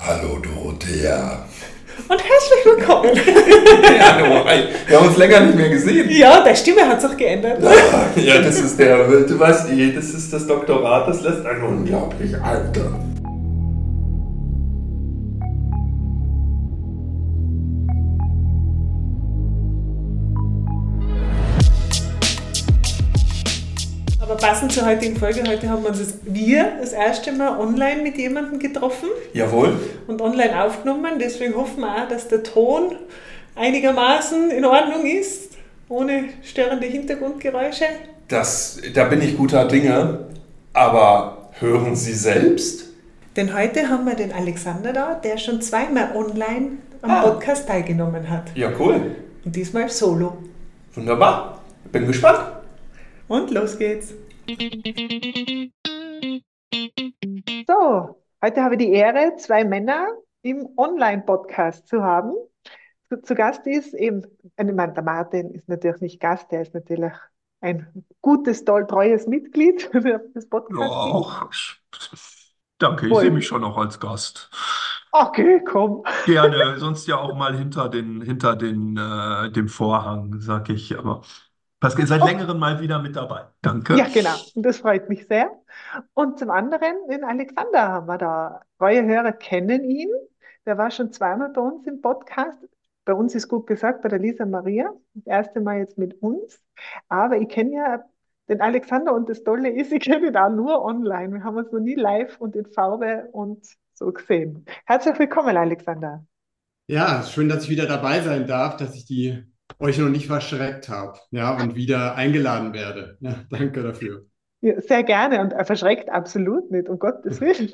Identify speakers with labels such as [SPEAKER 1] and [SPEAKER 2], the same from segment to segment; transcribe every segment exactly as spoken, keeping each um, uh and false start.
[SPEAKER 1] Hallo Dorothea.
[SPEAKER 2] Und herzlich willkommen.
[SPEAKER 1] Ja, hallo, hi. Wir haben uns länger nicht mehr gesehen.
[SPEAKER 2] Ja, deine Stimme hat sich geändert.
[SPEAKER 1] Ja, ja, das ist der, du weißt eh, das ist das Doktorat, das lässt einen unglaublich altern.
[SPEAKER 2] Aber passend zur heutigen Folge, heute haben wir uns das, wir das erste Mal online mit jemandem getroffen
[SPEAKER 1] Jawohl.
[SPEAKER 2] und online aufgenommen. Deswegen hoffen wir auch, dass der Ton einigermaßen in Ordnung ist, ohne störende Hintergrundgeräusche.
[SPEAKER 1] Das, da bin ich guter Dinge, aber hören Sie selbst?
[SPEAKER 2] Denn heute haben wir den Alexander da, der schon zweimal online am
[SPEAKER 1] Ah.
[SPEAKER 2] Podcast teilgenommen hat.
[SPEAKER 1] Ja, cool.
[SPEAKER 2] Und diesmal solo.
[SPEAKER 1] Wunderbar. Bin gespannt.
[SPEAKER 2] Und los geht's. So, heute habe ich die Ehre, zwei Männer im Online-Podcast zu haben. Zu, zu Gast ist eben, ich meine, der Martin ist natürlich nicht Gast, der ist natürlich ein gutes, toll, treues Mitglied des Podcasts.
[SPEAKER 3] Ach, danke, ich
[SPEAKER 2] Wohl.
[SPEAKER 3] sehe mich schon noch als Gast.
[SPEAKER 2] Okay, komm.
[SPEAKER 3] Gerne, sonst ja auch mal hinter den, hinter den, äh, dem Vorhang, sag ich. Aber Pascal, seit
[SPEAKER 2] Oh.
[SPEAKER 3] längerem mal wieder mit dabei. Danke.
[SPEAKER 2] Ja, genau. Und das freut mich sehr. Und zum anderen, den Alexander haben wir da. Treue Hörer kennen ihn. Der war schon zweimal bei uns im Podcast. Bei uns ist gut gesagt, bei der Lisa Maria. Das erste Mal jetzt mit uns. Aber ich kenne ja den Alexander und das Tolle ist, ich kenne ihn auch nur online. Wir haben uns noch nie live und in Farbe und so gesehen. Herzlich willkommen, Alexander.
[SPEAKER 4] Ja, schön, dass ich wieder dabei sein darf, dass ich die euch noch nicht verschreckt habe, ja, und wieder eingeladen werde. Ja, danke dafür.
[SPEAKER 2] Ja, sehr gerne und er verschreckt absolut nicht, um Gottes Willen.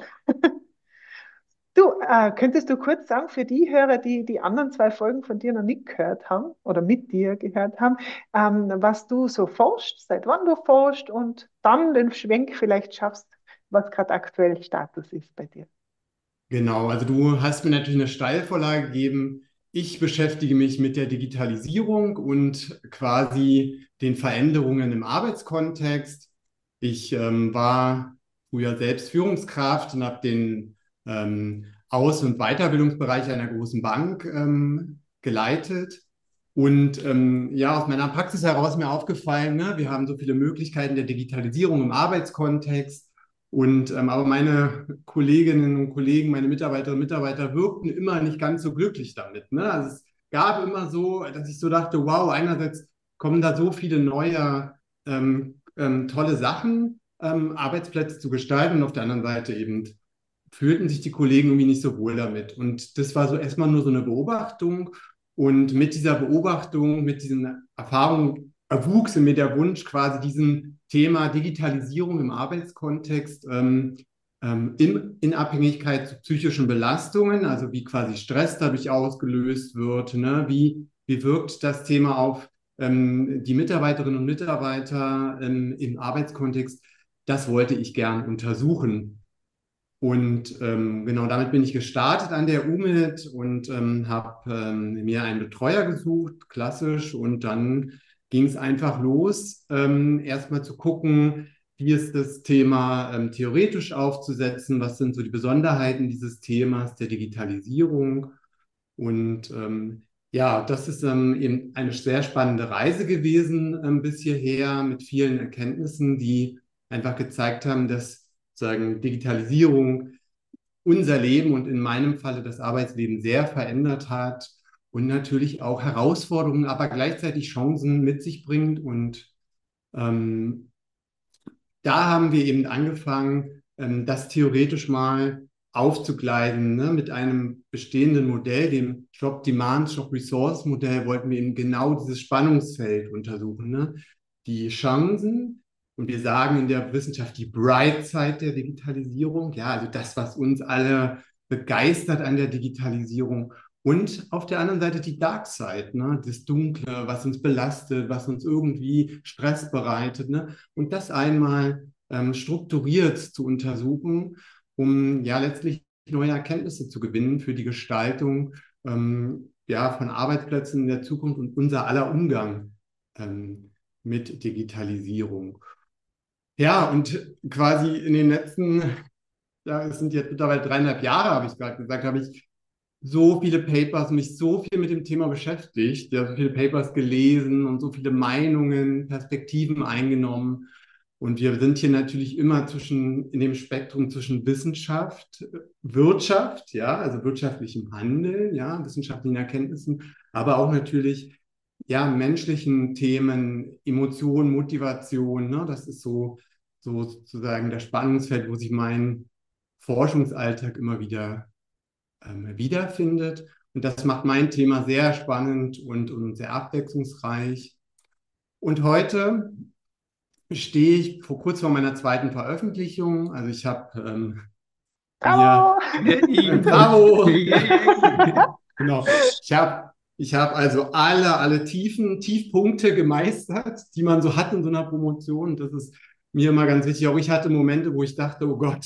[SPEAKER 2] Du, äh, könntest du kurz sagen, für die Hörer, die die anderen zwei Folgen von dir noch nicht gehört haben oder mit dir gehört haben, ähm, was du so forschst, seit wann du forschst und dann den Schwenk vielleicht schaffst, was gerade aktuell Status ist bei dir?
[SPEAKER 4] Genau, also du hast mir natürlich eine Steilvorlage gegeben. Ich beschäftige mich mit der Digitalisierung und quasi den Veränderungen im Arbeitskontext. Ich ähm, war früher selbst Führungskraft und habe den ähm, Aus- und Weiterbildungsbereich einer großen Bank ähm, geleitet. Und ähm, ja, aus meiner Praxis heraus ist mir aufgefallen, ne, wir haben so viele Möglichkeiten der Digitalisierung im Arbeitskontext. Und ähm, aber meine Kolleginnen und Kollegen, meine Mitarbeiterinnen und Mitarbeiter wirkten immer nicht ganz so glücklich damit. Ne? Also es gab immer so, dass ich so dachte, wow, einerseits kommen da so viele neue ähm, ähm, tolle Sachen, ähm, Arbeitsplätze zu gestalten, und auf der anderen Seite eben fühlten sich die Kollegen irgendwie nicht so wohl damit. Und das war so erstmal nur so eine Beobachtung. Und mit dieser Beobachtung, mit diesen Erfahrungen erwuchs in mir der Wunsch, quasi diesem Thema Digitalisierung im Arbeitskontext ähm, ähm, in, in Abhängigkeit zu psychischen Belastungen, also wie quasi Stress dadurch ausgelöst wird, ne? Wie, wie wirkt das Thema auf ähm, die Mitarbeiterinnen und Mitarbeiter ähm, im Arbeitskontext, das wollte ich gern untersuchen. Und ähm, genau damit bin ich gestartet an der U M I T und ähm, habe ähm, mir einen Betreuer gesucht, klassisch, und dann ging es einfach los, ähm, erstmal zu gucken, wie ist das Thema ähm, theoretisch aufzusetzen, was sind so die Besonderheiten dieses Themas der Digitalisierung. Und ähm, ja, das ist ähm, eben eine sehr spannende Reise gewesen ähm, bis hierher mit vielen Erkenntnissen, die einfach gezeigt haben, dass sozusagen Digitalisierung unser Leben und in meinem Falle das Arbeitsleben sehr verändert hat und natürlich auch Herausforderungen, aber gleichzeitig Chancen mit sich bringt. Und ähm, da haben wir eben angefangen, ähm, das theoretisch mal aufzugleisen, ne? Mit einem bestehenden Modell, dem Job-Demand, Job-Resource-Modell, wollten wir eben genau dieses Spannungsfeld untersuchen, ne? Die Chancen, und wir sagen in der Wissenschaft die Bright Side der Digitalisierung, ja, also das, was uns alle begeistert an der Digitalisierung. Und auf der anderen Seite die Dark Side, ne? Das Dunkle, was uns belastet, was uns irgendwie Stress bereitet, ne? Und das einmal ähm, strukturiert zu untersuchen, um ja letztlich neue Erkenntnisse zu gewinnen für die Gestaltung ähm, ja, von Arbeitsplätzen in der Zukunft und unser aller Umgang ähm, mit Digitalisierung. Ja, und quasi in den letzten ja, es sind jetzt mittlerweile dreieinhalb Jahre, habe ich gerade gesagt, habe ich so viele Papers, mich so viel mit dem Thema beschäftigt, ja, so viele Papers gelesen und so viele Meinungen, Perspektiven eingenommen. Und wir sind hier natürlich immer zwischen, in dem Spektrum zwischen Wissenschaft, Wirtschaft, ja, also wirtschaftlichem Handeln, ja, wissenschaftlichen Erkenntnissen, aber auch natürlich, ja, menschlichen Themen, Emotionen, Motivation, ne, das ist so, so sozusagen das Spannungsfeld, wo sich mein Forschungsalltag immer wieder ähm, wiederfindet. Und das macht mein Thema sehr spannend und, und sehr abwechslungsreich. Und heute stehe ich vor, kurz vor meiner zweiten Veröffentlichung. Also ich habe ähm, mir,
[SPEAKER 2] Bravo!
[SPEAKER 4] äh, bravo, genau, ich habe ich habe also alle, alle Tiefen, Tiefpunkte gemeistert, die man so hat in so einer Promotion. Das ist mir immer ganz wichtig. Auch ich hatte Momente, wo ich dachte, oh Gott,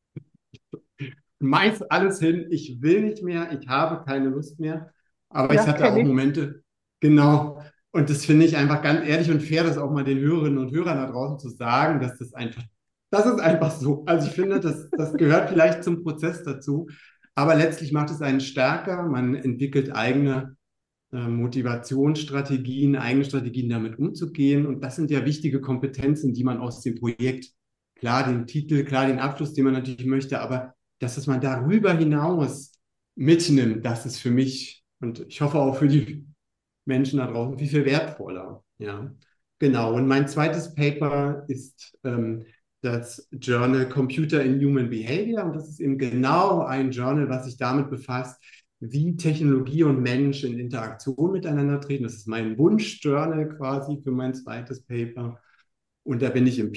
[SPEAKER 4] schmeiß alles hin, ich will nicht mehr, ich habe keine Lust mehr. Aber ich
[SPEAKER 2] Ja,
[SPEAKER 4] hatte auch
[SPEAKER 2] kenne ich.
[SPEAKER 4] Momente, genau. Und das finde ich einfach ganz ehrlich und fair, das auch mal den Hörerinnen und Hörern da draußen zu sagen, dass das einfach, das ist einfach so. Also ich finde, das, das gehört vielleicht zum Prozess dazu. Aber letztlich macht es einen stärker. Man entwickelt eigene äh, Motivationsstrategien, eigene Strategien, damit umzugehen. Und das sind ja wichtige Kompetenzen, die man aus dem Projekt, klar den Titel, klar den Abschluss, den man natürlich möchte, aber dass es man darüber hinaus mitnimmt, das ist für mich und ich hoffe auch für die Menschen da draußen viel, viel wertvoller. Ja, genau. Und mein zweites Paper ist ähm, das Journal Computer in Human Behavior. Und das ist eben genau ein Journal, was sich damit befasst, wie Technologie und Mensch in Interaktion miteinander treten. Das ist mein Wunschjournal quasi für mein zweites Paper. Und da bin ich im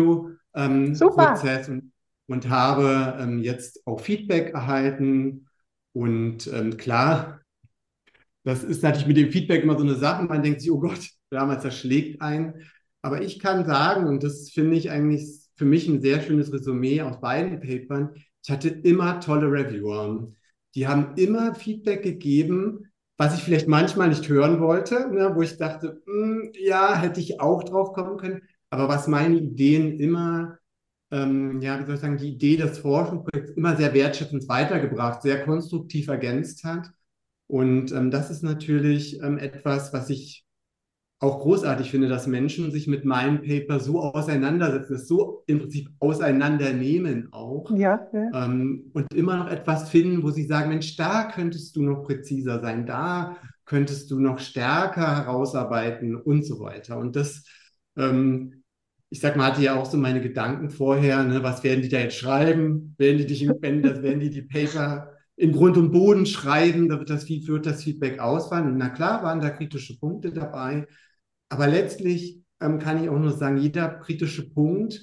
[SPEAKER 2] Super.
[SPEAKER 4] Peer-Review-Prozess ähm, und, und habe ähm, jetzt auch Feedback erhalten. Und ähm, klar, das ist natürlich mit dem Feedback immer so eine Sache. Man denkt sich, oh Gott, damals das schlägt ein. Aber ich kann sagen, und das finde ich eigentlich für mich ein sehr schönes Resümee aus beiden Papern, ich hatte immer tolle Reviewer. Die haben immer Feedback gegeben, was ich vielleicht manchmal nicht hören wollte, ne, wo ich dachte, "Hm, ja, hätte ich auch drauf kommen können. Aber was meine Ideen immer, ähm, ja, wie soll ich sagen, die Idee des Forschungsprojekts immer sehr wertschätzend weitergebracht, sehr konstruktiv ergänzt hat. Und ähm, das ist natürlich ähm, etwas, was ich auch großartig finde, dass Menschen sich mit meinem Paper so auseinandersetzen, es so im Prinzip auseinandernehmen auch
[SPEAKER 2] Ja, ja.
[SPEAKER 4] ähm, und immer noch etwas finden, wo sie sagen, Mensch, da könntest du noch präziser sein, da könntest du noch stärker herausarbeiten und so weiter. Und das, ähm, ich sag mal, hatte ja auch so meine Gedanken vorher, ne, was werden die da jetzt schreiben? Werden die dich, wenn das, werden die die Paper in Grund und Boden schreiben, da wird das, wird das Feedback ausfallen. Und na klar waren da kritische Punkte dabei, aber letztlich ähm, kann ich auch nur sagen, jeder kritische Punkt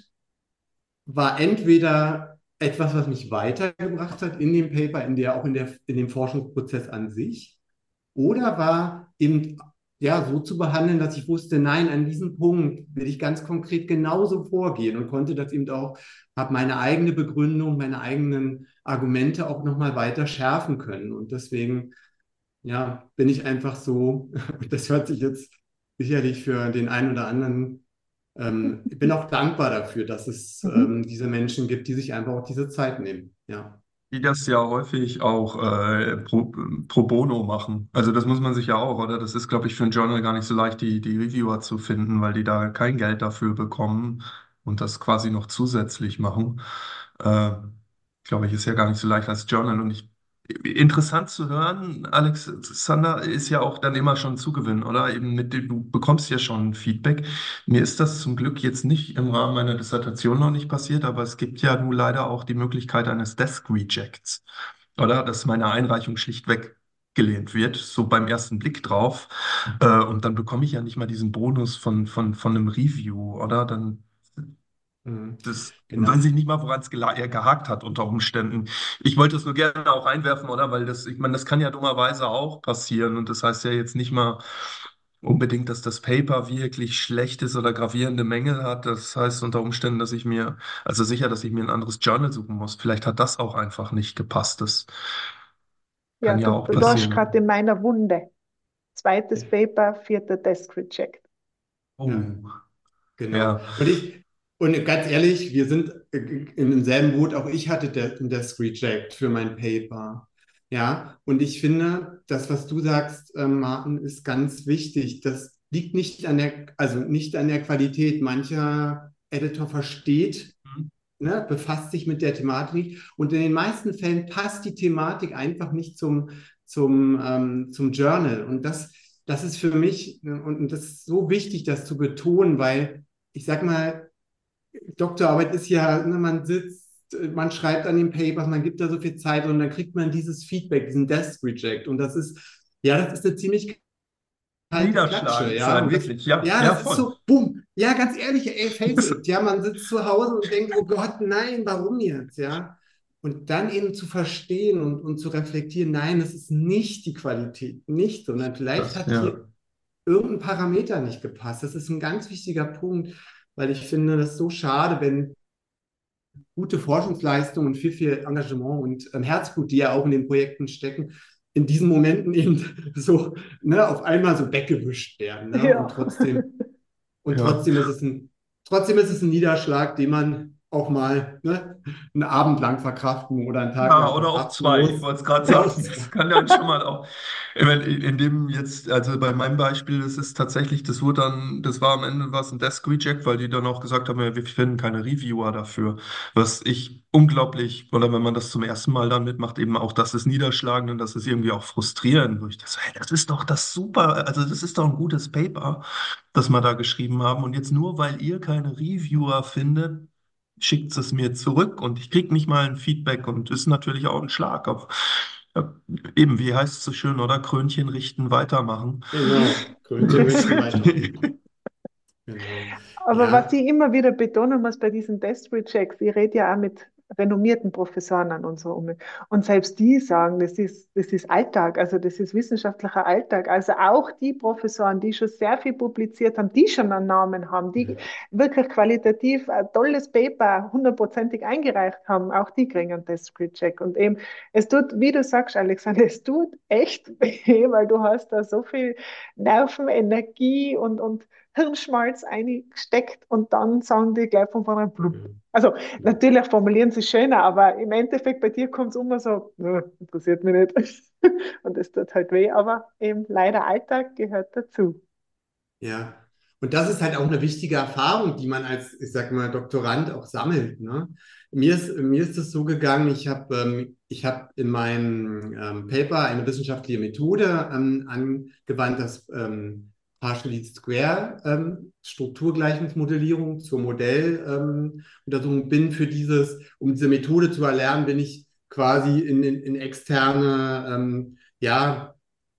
[SPEAKER 4] war entweder etwas, was mich weitergebracht hat in dem Paper, in der, auch in, der, in dem Forschungsprozess an sich, oder war eben ja, so zu behandeln, dass ich wusste, nein, an diesem Punkt will ich ganz konkret genauso vorgehen und konnte das eben auch, habe meine eigene Begründung, meine eigenen Argumente auch nochmal weiter schärfen können. Und deswegen, ja, bin ich einfach so, und das hört sich jetzt sicherlich für den einen oder anderen, ähm, ich bin auch dankbar dafür, dass es
[SPEAKER 2] Mhm.
[SPEAKER 4] ähm, diese Menschen gibt, die sich einfach auch diese Zeit nehmen. Ja.
[SPEAKER 3] Die das ja häufig auch äh, pro, pro bono machen. Also das muss man sich ja auch, oder? Das ist, glaube ich, für ein Journal gar nicht so leicht, die, die Reviewer zu finden, weil die da kein Geld dafür bekommen und das quasi noch zusätzlich machen. Äh, glaube ich, ist ja gar nicht so leicht als Journal. Und ich, interessant zu hören, Alexander, ist ja auch dann immer schon Zugewinn, oder? Eben mit dem, du bekommst ja schon Feedback. Mir ist das zum Glück jetzt nicht im Rahmen meiner Dissertation noch nicht passiert, aber es gibt ja nun leider auch die Möglichkeit eines Desk Rejects, oder? Dass meine Einreichung schlichtweg gelehnt wird, so beim ersten Blick drauf. Äh, und dann bekomme ich ja nicht mal diesen Bonus von, von, von einem Review, oder? Dann
[SPEAKER 4] Mhm.
[SPEAKER 3] das weiß
[SPEAKER 4] Genau.
[SPEAKER 3] ich nicht mal, woran es gela- eher gehakt hat unter Umständen. Ich wollte es nur gerne auch einwerfen, oder? Weil das, ich meine, das kann ja dummerweise auch passieren. Und das heißt ja jetzt nicht mal unbedingt, dass das Paper wirklich schlecht ist oder gravierende Mängel hat. Das heißt unter Umständen, dass ich mir, also sicher, dass ich mir ein anderes Journal suchen muss. Vielleicht hat das auch einfach nicht gepasst. Das
[SPEAKER 2] Ja,
[SPEAKER 3] kann ja
[SPEAKER 2] du,
[SPEAKER 3] auch
[SPEAKER 2] du darfst
[SPEAKER 3] passieren.
[SPEAKER 2] gerade in meiner Wunde. Zweites Paper, vierter Desk Reject.
[SPEAKER 3] Oh,
[SPEAKER 4] Ja, genau.
[SPEAKER 3] ja.
[SPEAKER 4] Und ich, Und ganz ehrlich, wir sind in demselben Boot. Auch ich hatte den Desk Reject für mein Paper. Ja, und ich finde, das, was du sagst, äh, Martin, ist ganz wichtig. Das liegt nicht an der, also nicht an der Qualität. Mancher Editor versteht,
[SPEAKER 3] Mhm.
[SPEAKER 4] ne, befasst sich mit der Thematik und in den meisten Fällen passt die Thematik einfach nicht zum, zum, ähm, zum Journal. Und das, das ist für mich, äh, und das ist so wichtig, das zu betonen, weil ich sag mal, Doktorarbeit ist ja, ne, man sitzt, man schreibt an den Papers, man gibt da so viel Zeit und dann kriegt man dieses Feedback, diesen Desk Reject. Und das ist, ja, das ist eine ziemlich kalte Klatsche,
[SPEAKER 3] Niederschlagend
[SPEAKER 4] ja.
[SPEAKER 3] sein,
[SPEAKER 4] Und das,
[SPEAKER 3] wirklich. Ja,
[SPEAKER 4] ja,
[SPEAKER 3] ja,
[SPEAKER 4] das ist
[SPEAKER 3] voll.
[SPEAKER 4] so, bumm, ja, ganz ehrlich, ey, face it. Ja, man sitzt zu Hause und denkt, oh Gott, nein, warum jetzt, ja? Und dann eben zu verstehen und, und zu reflektieren, nein, das ist nicht die Qualität, nicht, sondern vielleicht
[SPEAKER 3] Das,
[SPEAKER 4] hat
[SPEAKER 3] ja.
[SPEAKER 4] hier irgendein Parameter nicht gepasst. Das ist ein ganz wichtiger Punkt, weil ich finde das so schade, wenn gute Forschungsleistung und viel, viel Engagement und ähm, Herzblut, die ja auch in den Projekten stecken, in diesen Momenten eben so ne, auf einmal so weggewischt werden. Ne? Und
[SPEAKER 2] Ja.
[SPEAKER 4] trotzdem, und
[SPEAKER 3] Ja.
[SPEAKER 4] trotzdem ist es ein, trotzdem ist es ein Niederschlag, den man auch mal ne, einen Abend lang verkraften oder einen Tag
[SPEAKER 3] Ja,
[SPEAKER 4] lang
[SPEAKER 3] oder auch
[SPEAKER 4] verkraften
[SPEAKER 3] zwei. Ich
[SPEAKER 4] muss.
[SPEAKER 3] wollte es gerade
[SPEAKER 4] Ja,
[SPEAKER 3] sagen. Das kann dann schon mal auch. Ich meine, in in dem jetzt, also bei meinem Beispiel, das ist tatsächlich, das wurde dann, das war am Ende was ein Desk Reject, weil die dann auch gesagt haben, ja, wir finden keine Reviewer dafür. Was ich unglaublich, oder wenn man das zum ersten Mal dann mitmacht, eben auch, das ist niederschlagend und das ist irgendwie auch frustrierend, wo ich das, hey, das ist doch das super, also das ist doch ein gutes Paper, das wir da geschrieben haben. Und jetzt nur, weil ihr keine Reviewer findet, schickt es mir zurück und ich kriege nicht mal ein Feedback und ist natürlich auch ein Schlag. Aber ja, eben, wie heißt es so schön, oder? Krönchen richten, weitermachen.
[SPEAKER 4] genau. Krönchen richten weiter. Genau.
[SPEAKER 2] Aber was
[SPEAKER 4] Ja.
[SPEAKER 2] ich immer wieder betonen muss bei diesen Test-Rejects, ich rede ja auch mit renommierten Professoren an unserer Uni. Und selbst die sagen, das ist, das ist Alltag, also das ist wissenschaftlicher Alltag. Also auch die Professoren, die schon sehr viel publiziert haben, die schon einen Namen haben, die wirklich qualitativ ein tolles Paper hundertprozentig eingereicht haben, auch die kriegen einen Test-Recheck. Und eben, es tut, wie du sagst, Alexander, es tut echt weh, weil du hast da so viel Nerven, Energie und, und Hirnschmalz eingesteckt und dann sagen die gleich von vornherein blub. Also natürlich formulieren sie schöner, aber im Endeffekt bei dir kommt es immer so, "Nö, interessiert mich nicht." Und das tut halt weh, aber eben leider Alltag gehört dazu.
[SPEAKER 4] Ja, und das ist halt auch eine wichtige Erfahrung, die man als, ich sag mal, Doktorand auch sammelt. Ne? Mir ist, mir ist es so gegangen, ich habe ähm, ich hab in meinem ähm, Paper eine wissenschaftliche Methode ähm, angewandt, das ähm, Partial Least Square ähm, Strukturgleichungsmodellierung zur Modelluntersuchung. Ähm, bin für dieses, um diese Methode zu erlernen, bin ich quasi in, in, in externe, ähm, ja,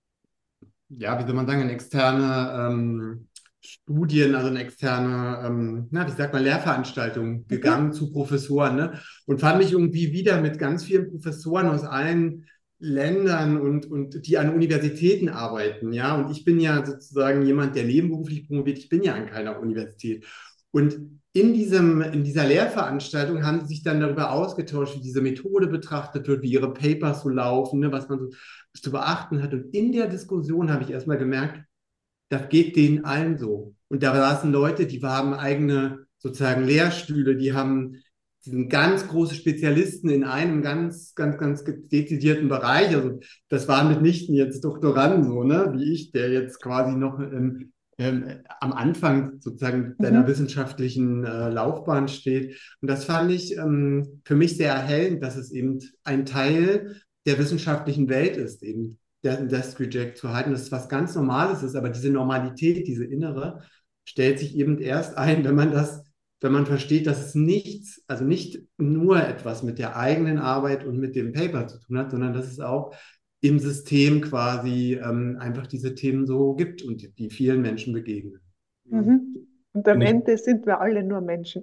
[SPEAKER 4] ja, wie soll man sagen, in externe ähm, Studien, also in externe, ähm, na, wie sagt man, Lehrveranstaltungen
[SPEAKER 2] Mhm.
[SPEAKER 4] gegangen zu Professoren, ne? Und fand mich irgendwie wieder mit ganz vielen Professoren aus allen Ländern und, und die an Universitäten arbeiten, ja. Und ich bin ja sozusagen jemand, der nebenberuflich promoviert, ich bin ja an keiner Universität. Und in diesem, in dieser Lehrveranstaltung haben sie sich dann darüber ausgetauscht, wie diese Methode betrachtet wird, wie ihre Papers so laufen, ne, was man so zu beachten hat. Und in der Diskussion habe ich erstmal gemerkt, das geht denen allen so. Und da saßen Leute, die haben eigene sozusagen Lehrstühle, die haben, die sind ganz große Spezialisten in einem ganz, ganz, ganz dezidierten Bereich. Also das waren mitnichten jetzt Doktoranden so, ne, wie ich, der jetzt quasi noch ähm, ähm, am Anfang sozusagen seiner
[SPEAKER 2] Mhm.
[SPEAKER 4] wissenschaftlichen äh, Laufbahn steht. Und das fand ich ähm, für mich sehr erhellend, dass es eben ein Teil der wissenschaftlichen Welt ist, eben das Reject zu halten, das ist was ganz Normales ist, aber diese Normalität, diese innere, stellt sich eben erst ein, wenn man das, wenn man versteht, dass es nichts, also nicht nur etwas mit der eigenen Arbeit und mit dem Paper zu tun hat, sondern dass es auch im System quasi ähm, einfach diese Themen so gibt und die, die vielen Menschen begegnen. Ja,
[SPEAKER 2] Mhm. Und am
[SPEAKER 3] Finde ich,
[SPEAKER 2] Ende sind wir alle nur Menschen.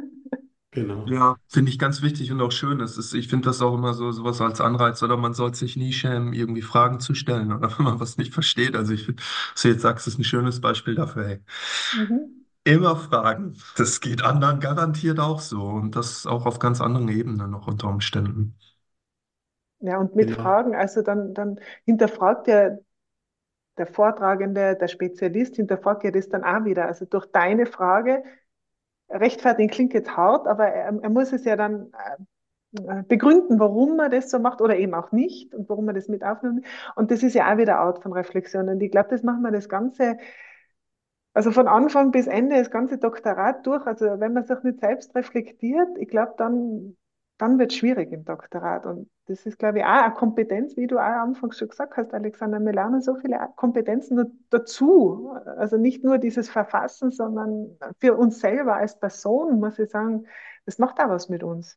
[SPEAKER 4] genau.
[SPEAKER 3] ja, finde ich ganz wichtig und auch schön. Es ist, ich finde das auch immer so sowas als Anreiz, oder man soll sich nie schämen, irgendwie Fragen zu stellen oder wenn man was nicht versteht. Also ich finde, was du jetzt sagst, ist ein schönes Beispiel dafür. Hey,
[SPEAKER 2] Mhm.
[SPEAKER 3] immer fragen. Das geht anderen garantiert auch so und das auch auf ganz anderen Ebenen noch unter Umständen.
[SPEAKER 2] Ja, und mit
[SPEAKER 4] Genau.
[SPEAKER 2] Fragen, also dann, dann hinterfragt der, der Vortragende, der Spezialist, hinterfragt ja das dann auch wieder. Also durch deine Frage rechtfertigen klingt jetzt hart, aber er, er muss es ja dann äh, begründen, warum man das so macht oder eben auch nicht und warum man das mit aufnimmt. Und das ist ja auch wieder eine Art von Reflexion. Und ich glaube, das machen wir das Ganze, also von Anfang bis Ende, das ganze Doktorat durch. Also wenn man sich nicht selbst reflektiert, ich glaube, dann, dann wird es schwierig im Doktorat. Und das ist, glaube ich, auch eine Kompetenz, wie du auch anfangs schon gesagt hast, Alexander. Wir lernen so viele Kompetenzen dazu. Also nicht nur dieses Verfassen, sondern für uns selber als Person, muss ich sagen, das macht auch was mit uns.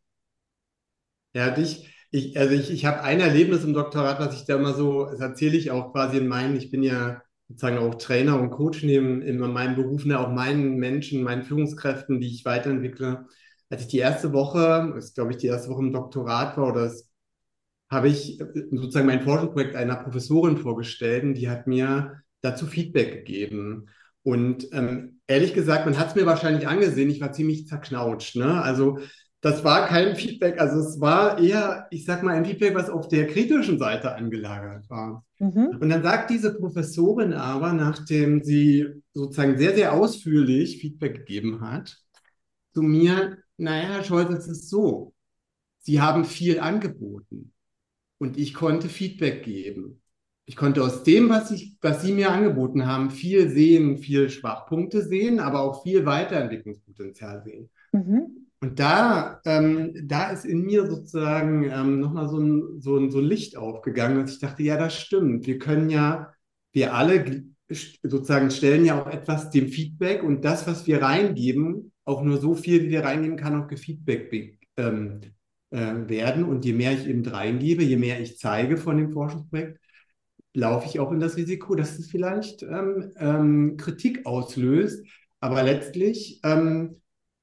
[SPEAKER 4] Ja, dich, ich, also ich, ich habe ein Erlebnis im Doktorat, was ich da immer so, das erzähle ich auch quasi in meinen, ich bin ja sozusagen auch Trainer und Coach neben in meinem Beruf, ne, auch meinen Menschen, meinen Führungskräften, die ich weiterentwickle. Als ich die erste Woche, das ist glaube ich die erste Woche im Doktorat war, oder das habe ich sozusagen mein Forschungsprojekt einer Professorin vorgestellt und die hat mir dazu Feedback gegeben. Und ähm, ehrlich gesagt, man hat es mir wahrscheinlich angesehen, ich war ziemlich zerknautscht, ne? Also das war kein Feedback, also es war eher, ich sag mal, ein Feedback, was auf der kritischen Seite angelagert war.
[SPEAKER 2] Mhm.
[SPEAKER 4] Und dann sagt diese Professorin aber, nachdem sie sozusagen sehr, sehr ausführlich Feedback gegeben hat, zu mir, naja, Herr Scholz, es ist so, Sie haben viel angeboten. Und ich konnte Feedback geben. Ich konnte aus dem, was ich, was Sie mir angeboten haben, viel sehen, viel Schwachpunkte sehen, aber auch viel Weiterentwicklungspotenzial sehen.
[SPEAKER 2] Mhm.
[SPEAKER 4] Und da, ähm, da ist in mir sozusagen ähm, nochmal so ein, so ein, so ein Licht aufgegangen, dass ich dachte, ja, das stimmt. Wir können ja, wir alle sozusagen stellen ja auch etwas dem Feedback und das, was wir reingeben, auch nur so viel, wie wir reingeben, kann auch gefeedback ähm, äh, werden. Und je mehr ich eben reingebe, je mehr ich zeige von dem Forschungsprojekt, laufe ich auch in das Risiko, dass es vielleicht ähm, ähm, Kritik auslöst. Aber letztlich ähm,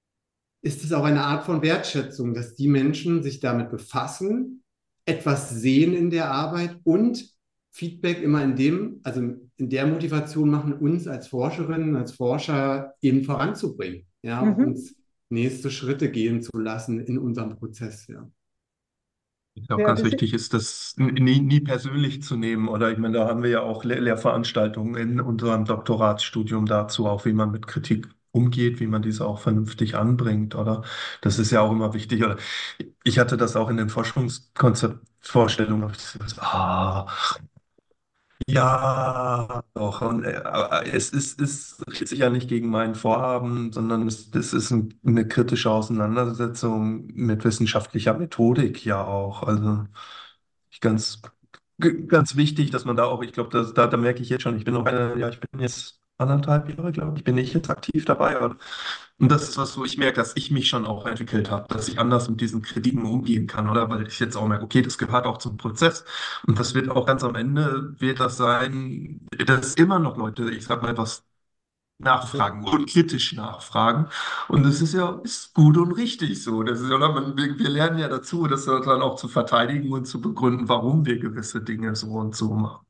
[SPEAKER 4] ist es auch eine Art von Wertschätzung, dass die Menschen sich damit befassen, etwas sehen in der Arbeit und Feedback immer in dem, also in der Motivation machen, uns als Forscherinnen, als Forscher eben voranzubringen, ja, und
[SPEAKER 2] Mhm.
[SPEAKER 4] uns nächste Schritte gehen zu lassen in unserem Prozess, ja.
[SPEAKER 3] Ich glaube,
[SPEAKER 2] Ja,
[SPEAKER 3] ganz
[SPEAKER 2] das ist,
[SPEAKER 3] wichtig ist, das nie, nie persönlich zu nehmen. Oder ich meine, da haben wir ja auch Lehr Lehrveranstaltungen in unserem Doktoratsstudium dazu, auch wie man mit Kritik umgeht, wie man diese auch vernünftig anbringt, oder? Das ist ja auch immer wichtig. Oder ich hatte das auch in den Forschungskonzeptvorstellungen, habe ich gesagt, ah, ja, doch. Und, äh, aber es ist, es richtet sich ja nicht gegen mein Vorhaben, sondern es, es ist ein, eine kritische Auseinandersetzung mit wissenschaftlicher Methodik ja auch. Also ich ganz, g- ganz wichtig, dass man da auch, ich glaube, da, da merke ich jetzt schon, ich bin noch eine, ja, ich bin jetzt anderthalb Jahre, glaube ich, bin ich jetzt aktiv dabei. Und das ist was, wo ich merke, dass ich mich schon auch entwickelt habe, dass ich anders mit diesen Kritiken umgehen kann, oder? Weil ich jetzt auch merke, okay, das gehört auch zum Prozess. Und das wird auch ganz am Ende, wird das sein, dass immer noch Leute, ich sag mal, was nachfragen und kritisch nachfragen. Und das ist ja, ist gut und richtig so. Das ist, oder? Man, wir, wir lernen ja dazu, das dann auch zu verteidigen und zu begründen, warum wir gewisse Dinge so und so machen.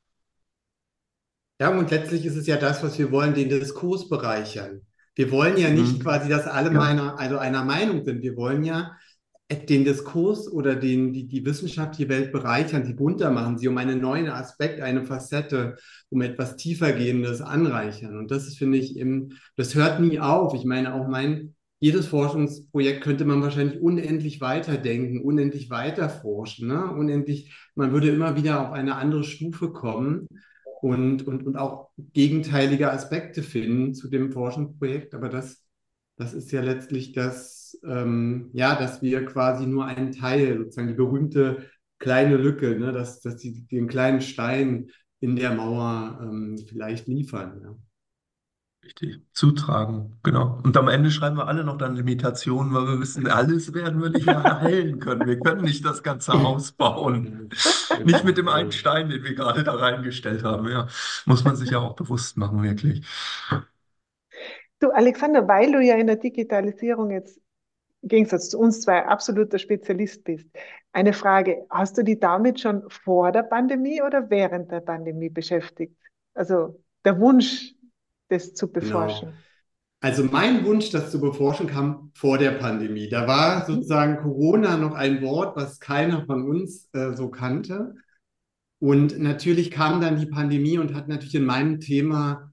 [SPEAKER 4] Ja, und letztlich ist es ja das, was wir wollen, den Diskurs bereichern. Wir wollen ja nicht
[SPEAKER 3] Mhm.
[SPEAKER 4] quasi, dass alle
[SPEAKER 3] Ja,
[SPEAKER 4] meiner, also einer Meinung sind. Wir wollen ja den Diskurs oder den, die, die Wissenschaft, die Welt bereichern, sie bunter machen, sie um einen neuen Aspekt, eine Facette, um etwas tiefergehendes anreichern. Und das ist, finde ich, eben, das hört nie auf. Ich meine, auch mein, jedes Forschungsprojekt könnte man wahrscheinlich unendlich weiterdenken, unendlich weiter forschen, ne? Unendlich, man würde immer wieder auf eine andere Stufe kommen und, und, und auch gegenteilige Aspekte finden zu dem Forschungsprojekt. Aber das, das ist ja letztlich das, ähm, ja, dass wir quasi nur einen Teil, sozusagen die berühmte kleine Lücke, ne, dass, dass die den kleinen Stein in der Mauer ähm, vielleicht liefern. Ja.
[SPEAKER 3] richtig. Zutragen, genau. Und am Ende schreiben wir alle noch dann Limitationen, weil wir wissen, alles werden wir nicht erhellen können. Wir können nicht das ganze Haus bauen. Nicht mit dem einen Stein, den wir gerade da reingestellt haben. Ja, muss man sich ja auch bewusst machen, wirklich.
[SPEAKER 2] du, Alexander, weil du ja in der Digitalisierung jetzt im Gegensatz zu uns zwei absoluter Spezialist bist, eine Frage, hast du dich damit schon vor der Pandemie oder während der Pandemie beschäftigt? Also der Wunsch, das zu
[SPEAKER 4] Genau.
[SPEAKER 2] beforschen.
[SPEAKER 4] Also mein Wunsch, das zu beforschen, kam vor der Pandemie. Da war
[SPEAKER 2] Mhm.
[SPEAKER 4] sozusagen Corona noch ein Wort, was keiner von uns äh, so kannte. Und natürlich kam dann die Pandemie und hat natürlich in meinem Thema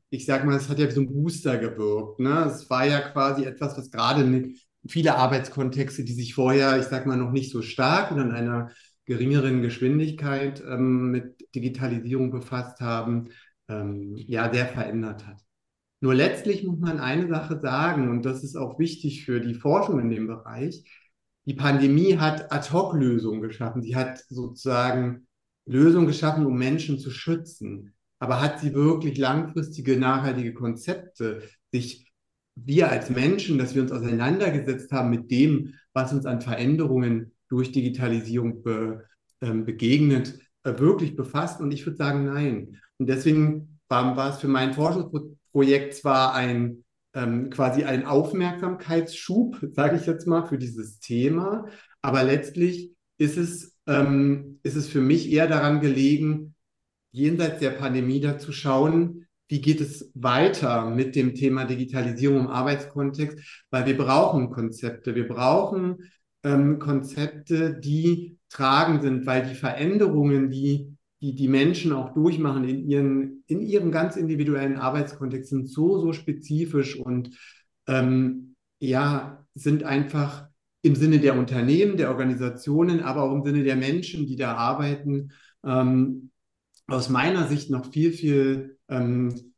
[SPEAKER 4] ich sag mal, es hat ja wie so ein Booster gewirkt, ne? Es war ja quasi etwas, was gerade in viele Arbeitskontexte, die sich vorher, ich sag mal, noch nicht so stark oder in einer geringeren Geschwindigkeit ähm, mit Digitalisierung befasst haben, ähm, ja, sehr verändert hat. Nur letztlich muss man eine Sache sagen, und das ist auch wichtig für die Forschung in dem Bereich. Die Pandemie hat Ad-hoc-Lösungen geschaffen. Sie hat sozusagen Lösungen geschaffen, um Menschen zu schützen. Aber hat sie wirklich langfristige, nachhaltige Konzepte, sich wir als Menschen, dass wir uns auseinandergesetzt haben mit dem, was uns an Veränderungen durch Digitalisierung be, ähm, begegnet, äh, wirklich befasst? Und ich würde sagen, nein. Und deswegen war, war es für mein Forschungsprojekt zwar ein ähm, quasi ein Aufmerksamkeitsschub, sage ich jetzt mal, für dieses Thema, aber letztlich ist es, ähm, ist es für mich eher daran gelegen, jenseits der Pandemie da zu schauen, wie geht es weiter mit dem Thema Digitalisierung im Arbeitskontext, weil wir brauchen Konzepte, wir brauchen ähm, Konzepte, die tragend sind, weil die Veränderungen, die die, die Menschen auch durchmachen in ihren, in ihrem ganz individuellen Arbeitskontext, sind so, so spezifisch und ähm, ja, sind einfach im Sinne der Unternehmen, der Organisationen, aber auch im Sinne der Menschen, die da arbeiten, ähm, aus meiner Sicht noch viel, viel ähm,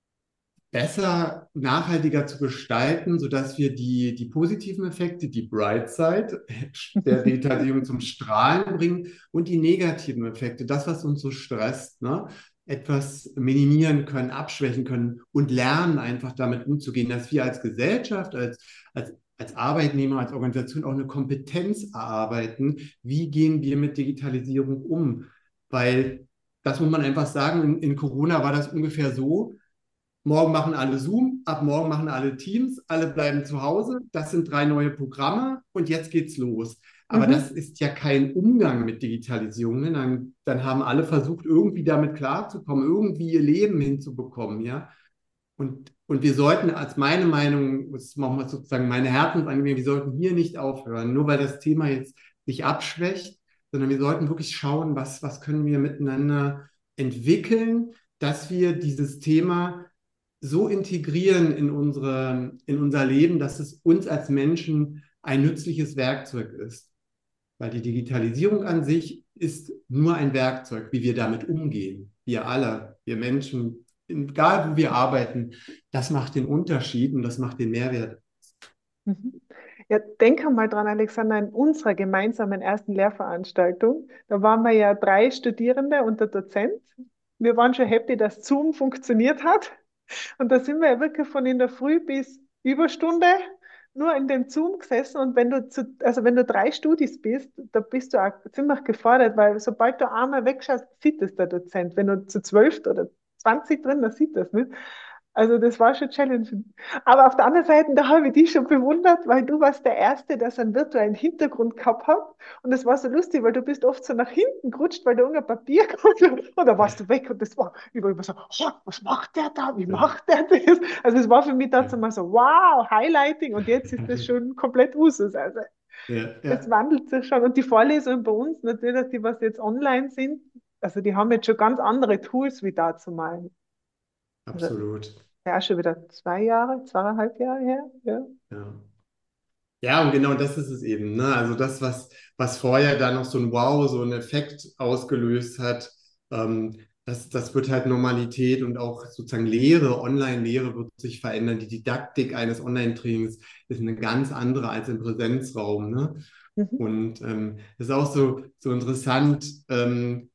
[SPEAKER 4] besser, nachhaltiger zu gestalten, sodass wir die, die positiven Effekte, die Bright Side der Digitalisierung zum Strahlen bringen und die negativen Effekte, das, was uns so stresst, ne, etwas minimieren können, abschwächen können und lernen einfach damit umzugehen, dass wir als Gesellschaft, als, als, als Arbeitnehmer, als Organisation auch eine Kompetenz erarbeiten. Wie gehen wir mit Digitalisierung um? Weil das muss man einfach sagen, in, in Corona war das ungefähr so, morgen machen alle Zoom, ab morgen machen alle Teams, alle bleiben zu Hause. Das sind drei neue Programme und jetzt geht's los. Aber
[SPEAKER 2] Mhm.
[SPEAKER 4] das ist ja kein Umgang mit Digitalisierung. Ne? Dann, dann haben alle versucht, irgendwie damit klarzukommen, irgendwie ihr Leben hinzubekommen, ja. Und, und wir sollten, als meine Meinung, das ist mal sozusagen meine Herzensangelegenheit, wir sollten hier nicht aufhören, nur weil das Thema jetzt sich abschwächt, sondern wir sollten wirklich schauen, was, was können wir miteinander entwickeln, dass wir dieses Thema so integrieren in unsere, in unser Leben, dass es uns als Menschen ein nützliches Werkzeug ist. Weil die Digitalisierung an sich ist nur ein Werkzeug, wie wir damit umgehen. Wir alle, wir Menschen, egal wo wir arbeiten, das macht den Unterschied und das macht den Mehrwert.
[SPEAKER 2] Mhm. Ja, denk mal dran, Alexander, in unserer gemeinsamen ersten Lehrveranstaltung, da waren wir ja drei Studierende und der Dozent. Wir waren schon happy, dass Zoom funktioniert hat. Und da sind wir ja wirklich von in der Früh bis Überstunde nur in dem Zoom gesessen. Und wenn du zu, also wenn du drei Studis bist, da bist du auch ziemlich gefordert, weil sobald du einmal wegschaust, sieht es der Dozent. Wenn du zu zwölf oder zwanzig drin, dann sieht das nicht. Also das war schon challenging. Aber auf der anderen Seite, da habe ich dich schon bewundert, weil du warst der Erste, der so einen virtuellen Hintergrund gehabt hat. Und das war so lustig, weil du bist oft so nach hinten gerutscht, weil da irgendein Papier kommt und da warst du weg. Und das war überall so, oh, was macht der da? Wie macht der das? Also es war für mich dazu mal so, wow, Highlighting. Und jetzt ist das schon komplett Usus. Also
[SPEAKER 4] Ja,
[SPEAKER 2] es
[SPEAKER 4] ja,
[SPEAKER 2] wandelt sich schon. Und die Vorlesungen bei uns, natürlich, die was jetzt online sind, also die haben jetzt schon ganz andere Tools wie dazu mal. Also
[SPEAKER 4] absolut.
[SPEAKER 2] ja, schon wieder zwei Jahre, zweieinhalb Jahre her. Ja.
[SPEAKER 4] Ja. Ja, und genau das ist es eben, ne? Also das, was, was vorher da noch so ein Wow, so einen Effekt ausgelöst hat, ähm, das, das wird halt Normalität und auch sozusagen Lehre, Online-Lehre wird sich verändern. Die Didaktik eines Online-Trainings ist eine ganz andere als im Präsenzraum, ne?
[SPEAKER 2] Mhm.
[SPEAKER 4] Und ähm, das ist auch so, so interessant. Ähm,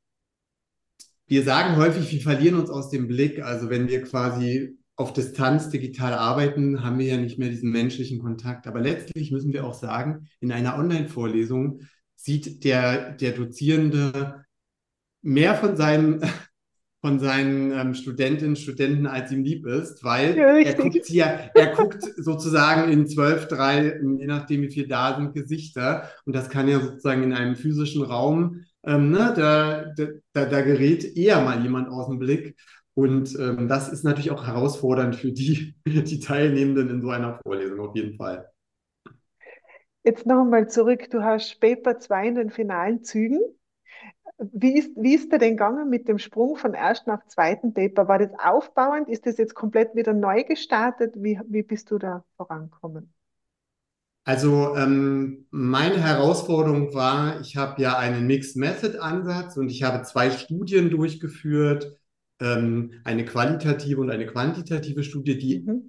[SPEAKER 4] wir sagen häufig, wir verlieren uns aus dem Blick. Also wenn wir quasi auf Distanz digital arbeiten, haben wir ja nicht mehr diesen menschlichen Kontakt. Aber letztlich müssen wir auch sagen, in einer Online-Vorlesung sieht der, der Dozierende mehr von seinen, von seinen ähm, Studentinnen und Studenten, als ihm lieb ist, weil
[SPEAKER 2] Ja,
[SPEAKER 4] er guckt
[SPEAKER 2] richtig.
[SPEAKER 4] hier, er guckt sozusagen in zwölf, drei, je nachdem wie viel da sind, Gesichter. Und das kann ja sozusagen in einem physischen Raum, ähm, ne, da, da, da gerät eher mal jemand aus dem Blick. Und ähm, das ist natürlich auch herausfordernd für die, die Teilnehmenden in so einer Vorlesung auf jeden Fall.
[SPEAKER 2] Jetzt noch einmal zurück. Du hast Paper zwei in den finalen Zügen. Wie ist, wie ist der denn gegangen mit dem Sprung von ersten auf zweiten Paper? War das aufbauend? Ist das jetzt komplett wieder neu gestartet? Wie, wie bist du da vorangekommen?
[SPEAKER 4] Also ähm, meine Herausforderung war, ich habe ja einen Mixed Method Ansatz und ich habe zwei Studien durchgeführt, ähm, eine qualitative und eine quantitative Studie, die,
[SPEAKER 2] Mhm.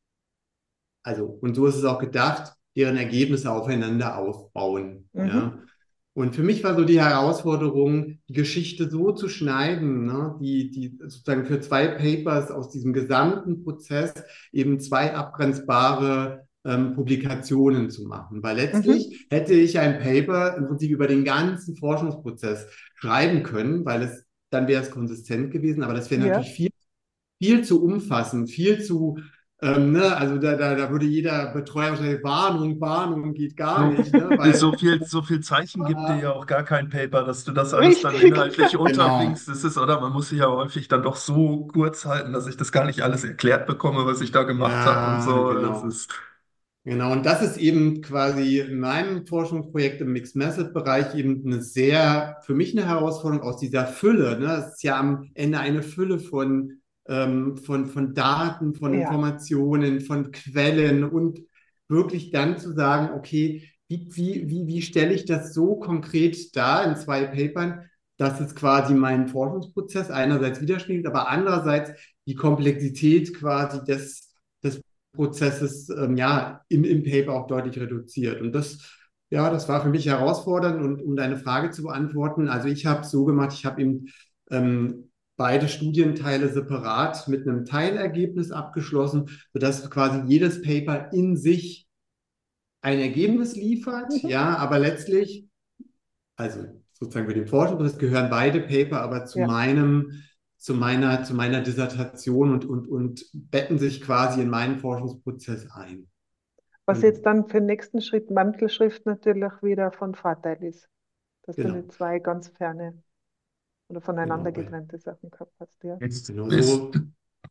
[SPEAKER 4] also, und so ist es auch gedacht, deren Ergebnisse aufeinander aufbauen. Ja.
[SPEAKER 2] Mhm.
[SPEAKER 4] Und für mich war so die Herausforderung, die Geschichte so zu schneiden, ne, die, die sozusagen für zwei Papers aus diesem gesamten Prozess eben zwei abgrenzbare ähm, Publikationen zu machen. Weil
[SPEAKER 2] Mhm.
[SPEAKER 4] letztlich hätte ich ein Paper im Prinzip über den ganzen Forschungsprozess schreiben können, weil es, dann wäre es konsistent gewesen, aber das wäre
[SPEAKER 2] Ja.
[SPEAKER 4] natürlich viel viel zu umfassend, viel zu, ähm, ne, also da, da, da würde jeder Betreuer sagen, Warnung, Warnung geht gar
[SPEAKER 3] So,
[SPEAKER 4] nicht, ne, weil
[SPEAKER 3] so viel, so viel Zeichen gibt dir
[SPEAKER 4] äh,
[SPEAKER 3] ja auch gar kein Paper, dass du das alles dann
[SPEAKER 2] Richtig.
[SPEAKER 3] inhaltlich
[SPEAKER 4] genau,
[SPEAKER 3] unterbringst. Das ist, oder man muss sich ja häufig dann doch so kurz halten, dass ich das gar nicht alles erklärt bekomme, was ich da gemacht habe und
[SPEAKER 4] ja,
[SPEAKER 3] so. Das
[SPEAKER 4] genau.
[SPEAKER 3] ist,
[SPEAKER 4] Genau, und das ist eben quasi in meinem Forschungsprojekt im Mixed Method Bereich eben eine sehr, für mich eine Herausforderung aus dieser Fülle. Ne? Es ist ja am Ende eine Fülle von, ähm, von, von Daten, von
[SPEAKER 2] Ja.
[SPEAKER 4] Informationen, von Quellen und wirklich dann zu sagen, okay, wie, wie, wie, wie stelle ich das so konkret dar in zwei Papern, dass es quasi meinen Forschungsprozess einerseits widerspiegelt, aber andererseits die Komplexität quasi des, des Prozesses ähm, ja, im, im Paper auch deutlich reduziert. Und das, ja, das war für mich herausfordernd. Und um deine Frage zu beantworten, also ich habe es so gemacht, ich habe eben ähm, beide Studienteile separat mit einem Teilergebnis abgeschlossen, sodass quasi jedes Paper in sich ein Ergebnis liefert,
[SPEAKER 2] Mhm.
[SPEAKER 4] ja, aber letztlich, also sozusagen für den Forschungsprozess gehören beide Paper aber zu
[SPEAKER 2] Ja.
[SPEAKER 4] meinem, zu meiner, zu meiner Dissertation und, und, und betten sich quasi in meinen Forschungsprozess ein.
[SPEAKER 2] Was
[SPEAKER 4] Genau,
[SPEAKER 2] jetzt dann für den nächsten Schritt Mantelschrift natürlich wieder von Vorteil ist, dass du
[SPEAKER 4] genau,
[SPEAKER 2] nicht zwei ganz ferne oder voneinander
[SPEAKER 4] genau, weil,
[SPEAKER 2] getrennte Sachen gehabt hast. Ja.
[SPEAKER 3] jetzt
[SPEAKER 4] genau
[SPEAKER 3] ist,
[SPEAKER 4] so.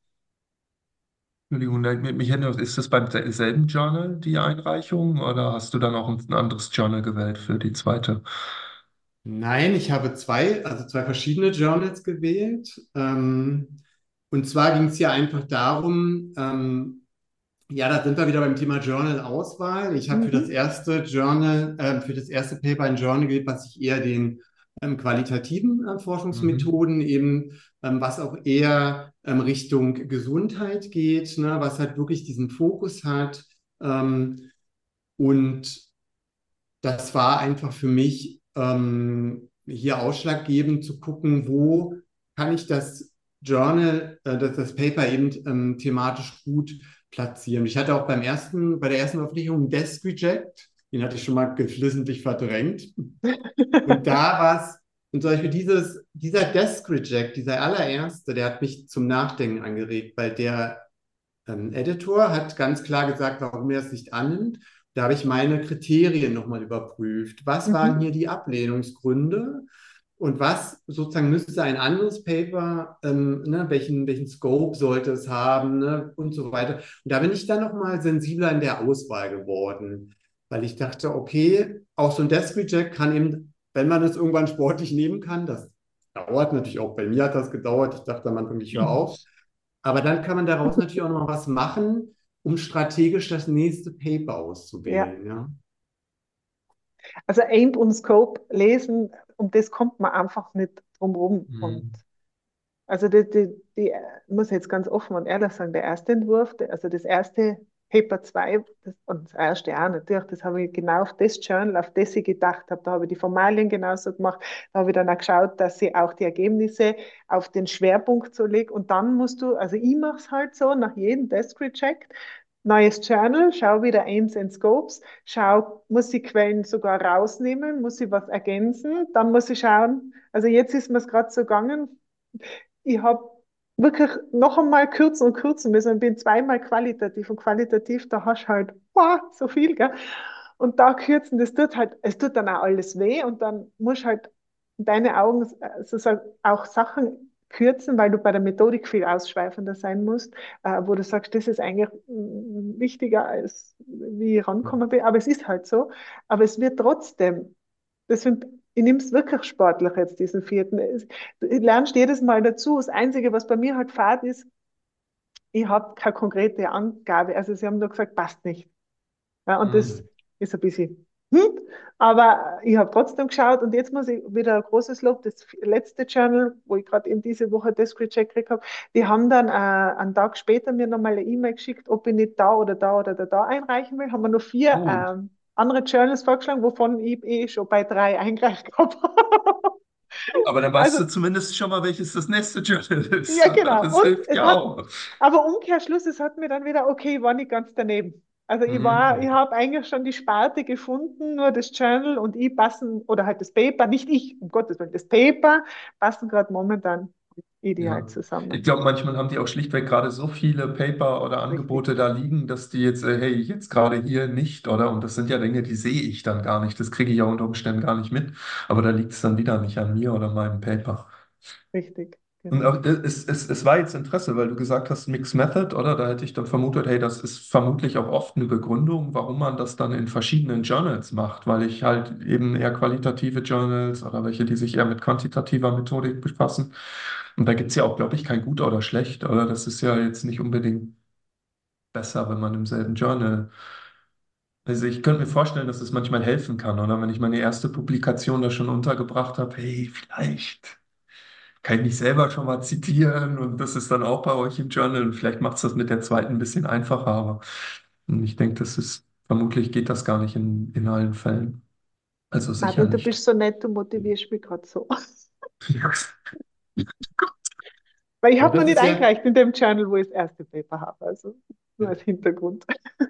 [SPEAKER 3] Entschuldigung, da- mich hätte noch- ist das beim selben Journal die Einreichung oder hast du dann auch ein anderes Journal gewählt für die zweite?
[SPEAKER 4] Nein, ich habe zwei, also zwei verschiedene Journals gewählt. Ähm, und zwar ging es ja einfach darum, ähm, ja, da sind wir wieder beim Thema Journal-Auswahl. Ich habe für das
[SPEAKER 2] Mhm.
[SPEAKER 4] erste Journal, äh, für das erste Paper ein Journal gewählt, was sich eher den ähm, qualitativen äh,
[SPEAKER 3] Mhm.
[SPEAKER 4] Forschungsmethoden eben, ähm, was auch eher ähm, Richtung Gesundheit geht, ne, was halt wirklich diesen Fokus hat. Ähm, und das war einfach für mich ähm, hier ausschlaggebend zu gucken, wo kann ich das Journal, äh, das, das Paper eben ähm, thematisch gut platzieren. Ich hatte auch beim ersten, bei der ersten Verpflichtung einen Desk Reject, den hatte ich schon mal geflissentlich verdrängt. Und da war es, und zum Beispiel dieses, dieser Desk Reject, dieser allererste, der hat mich zum Nachdenken angeregt, weil der ähm, Editor hat ganz klar gesagt, warum er es nicht annimmt. Da habe ich meine Kriterien nochmal überprüft. Was waren
[SPEAKER 2] Mhm.
[SPEAKER 4] hier die Ablehnungsgründe? Und was sozusagen müsste ein anderes Paper, ähm, ne, welchen, welchen Scope sollte es haben, ne, und so weiter. Und da bin ich dann nochmal sensibler in der Auswahl geworden, weil ich dachte, okay, auch so ein Desk Reject kann eben, wenn man es irgendwann sportlich nehmen kann, das dauert natürlich auch, bei mir hat das gedauert, ich dachte am Anfang, ich höre auf, aber dann kann man daraus natürlich auch noch was machen, um strategisch das nächste Paper
[SPEAKER 2] Ja.
[SPEAKER 4] auszuwählen. Ja,
[SPEAKER 2] Also Aim und Scope lesen, um das kommt man einfach nicht drum rum. Und
[SPEAKER 3] Mhm.
[SPEAKER 2] also die, die, die ich muss jetzt ganz offen und ehrlich sagen, der erste Entwurf, der, also das erste Paper zwei das, und das erste auch natürlich, das habe ich genau auf das Journal, auf das ich gedacht habe. Da habe ich die Formalien genauso gemacht. Da habe ich dann auch geschaut, dass ich auch die Ergebnisse auf den Schwerpunkt so lege. Und dann musst du, also ich mache es halt so, nach jedem Desk Reject, neues Journal, schau wieder Aims and Scopes, schau, muss ich Quellen sogar rausnehmen, muss ich was ergänzen, dann muss ich schauen, also jetzt ist mir es gerade so gegangen, ich habe wirklich noch einmal kürzen und kürzen müssen und bin zweimal qualitativ und qualitativ, da hast du halt wow, so viel, gell? Und da kürzen, das tut halt, es tut dann auch alles weh und dann musst du halt in deine Augen äh, sozusagen auch Sachen kürzen, weil du bei der Methodik viel ausschweifender sein musst, äh, wo du sagst, das ist eigentlich mm, wichtiger als wie ich rankommen bin, aber es ist halt so, aber es wird trotzdem, deswegen ich nehme es wirklich sportlich jetzt, diesen vierten. Es- Du lernst jedes Mal dazu. Das Einzige, was bei mir halt fad ist, ich habe keine konkrete Angabe. Also sie haben nur gesagt, passt nicht. Ja, und das
[SPEAKER 3] Hm.
[SPEAKER 2] ist ein bisschen, hm, aber ich habe trotzdem geschaut und jetzt muss ich wieder ein großes Lob, das letzte Journal, wo ich gerade in diese Woche das Check gekriegt habe, die haben dann äh, einen Tag später mir nochmal eine E-Mail geschickt, ob ich nicht da oder da oder da, da einreichen will. Haben wir noch vier
[SPEAKER 3] Oh,
[SPEAKER 2] ähm, andere Journals vorgeschlagen, wovon ich eh schon bei drei eingereicht habe.
[SPEAKER 3] aber dann weißt
[SPEAKER 2] Also,
[SPEAKER 3] du zumindest schon mal, welches das nächste Journal ist,
[SPEAKER 2] ja,
[SPEAKER 3] oder?
[SPEAKER 2] genau.
[SPEAKER 3] Das
[SPEAKER 2] Und
[SPEAKER 3] hilft
[SPEAKER 2] es
[SPEAKER 3] ja
[SPEAKER 2] hat,
[SPEAKER 3] auch.
[SPEAKER 2] aber Umkehrschluss, es hat mir dann wieder, okay, ich war nicht ganz daneben. Also ich war, ich
[SPEAKER 3] Hm.
[SPEAKER 2] habe eigentlich schon die Sparte gefunden, nur das Journal und ich passen, oder halt das Paper, nicht ich, um Gottes Willen, das Paper passen gerade momentan ideal
[SPEAKER 3] Ja, ich
[SPEAKER 2] zusammen.
[SPEAKER 3] glaube, manchmal haben die auch schlichtweg gerade so viele Paper oder
[SPEAKER 2] Richtig,
[SPEAKER 3] Angebote da liegen, dass die jetzt, äh, hey, jetzt gerade hier nicht, oder? Und das sind ja Dinge, die sehe ich dann gar nicht. Das kriege ich ja unter Umständen gar nicht mit. Aber da liegt es dann wieder nicht an mir oder meinem Paper.
[SPEAKER 2] richtig,
[SPEAKER 3] Und
[SPEAKER 2] genau.
[SPEAKER 3] auch, äh, es, es, es war jetzt Interesse, weil du gesagt hast, Mixed Method, oder? Da hätte ich dann vermutet, hey, das ist vermutlich auch oft eine Begründung, warum man das dann in verschiedenen Journals macht, weil ich halt eben eher qualitative Journals oder welche, die sich eher mit quantitativer Methodik befassen. Und da gibt es ja auch, glaube ich, kein gut oder schlecht, oder? Das ist ja jetzt nicht unbedingt besser, wenn man im selben Journal. Also ich könnte mir vorstellen, dass es manchmal helfen kann, oder? Wenn ich meine erste Publikation da schon untergebracht habe, hey, vielleicht kann ich mich selber schon mal zitieren und das ist dann auch bei euch im Journal und vielleicht macht es das mit der zweiten ein bisschen einfacher, aber ich denke, das ist, vermutlich geht das gar nicht in, in allen Fällen. Also sicher
[SPEAKER 2] Martin, du
[SPEAKER 3] nicht.
[SPEAKER 2] bist so nett, du motivierst mich gerade so. Weil ich
[SPEAKER 4] Aber
[SPEAKER 2] habe noch
[SPEAKER 4] das
[SPEAKER 2] nicht
[SPEAKER 4] ist ja,
[SPEAKER 2] eingereicht in dem Journal, wo ich das erste Paper habe. Also nur als Hintergrund.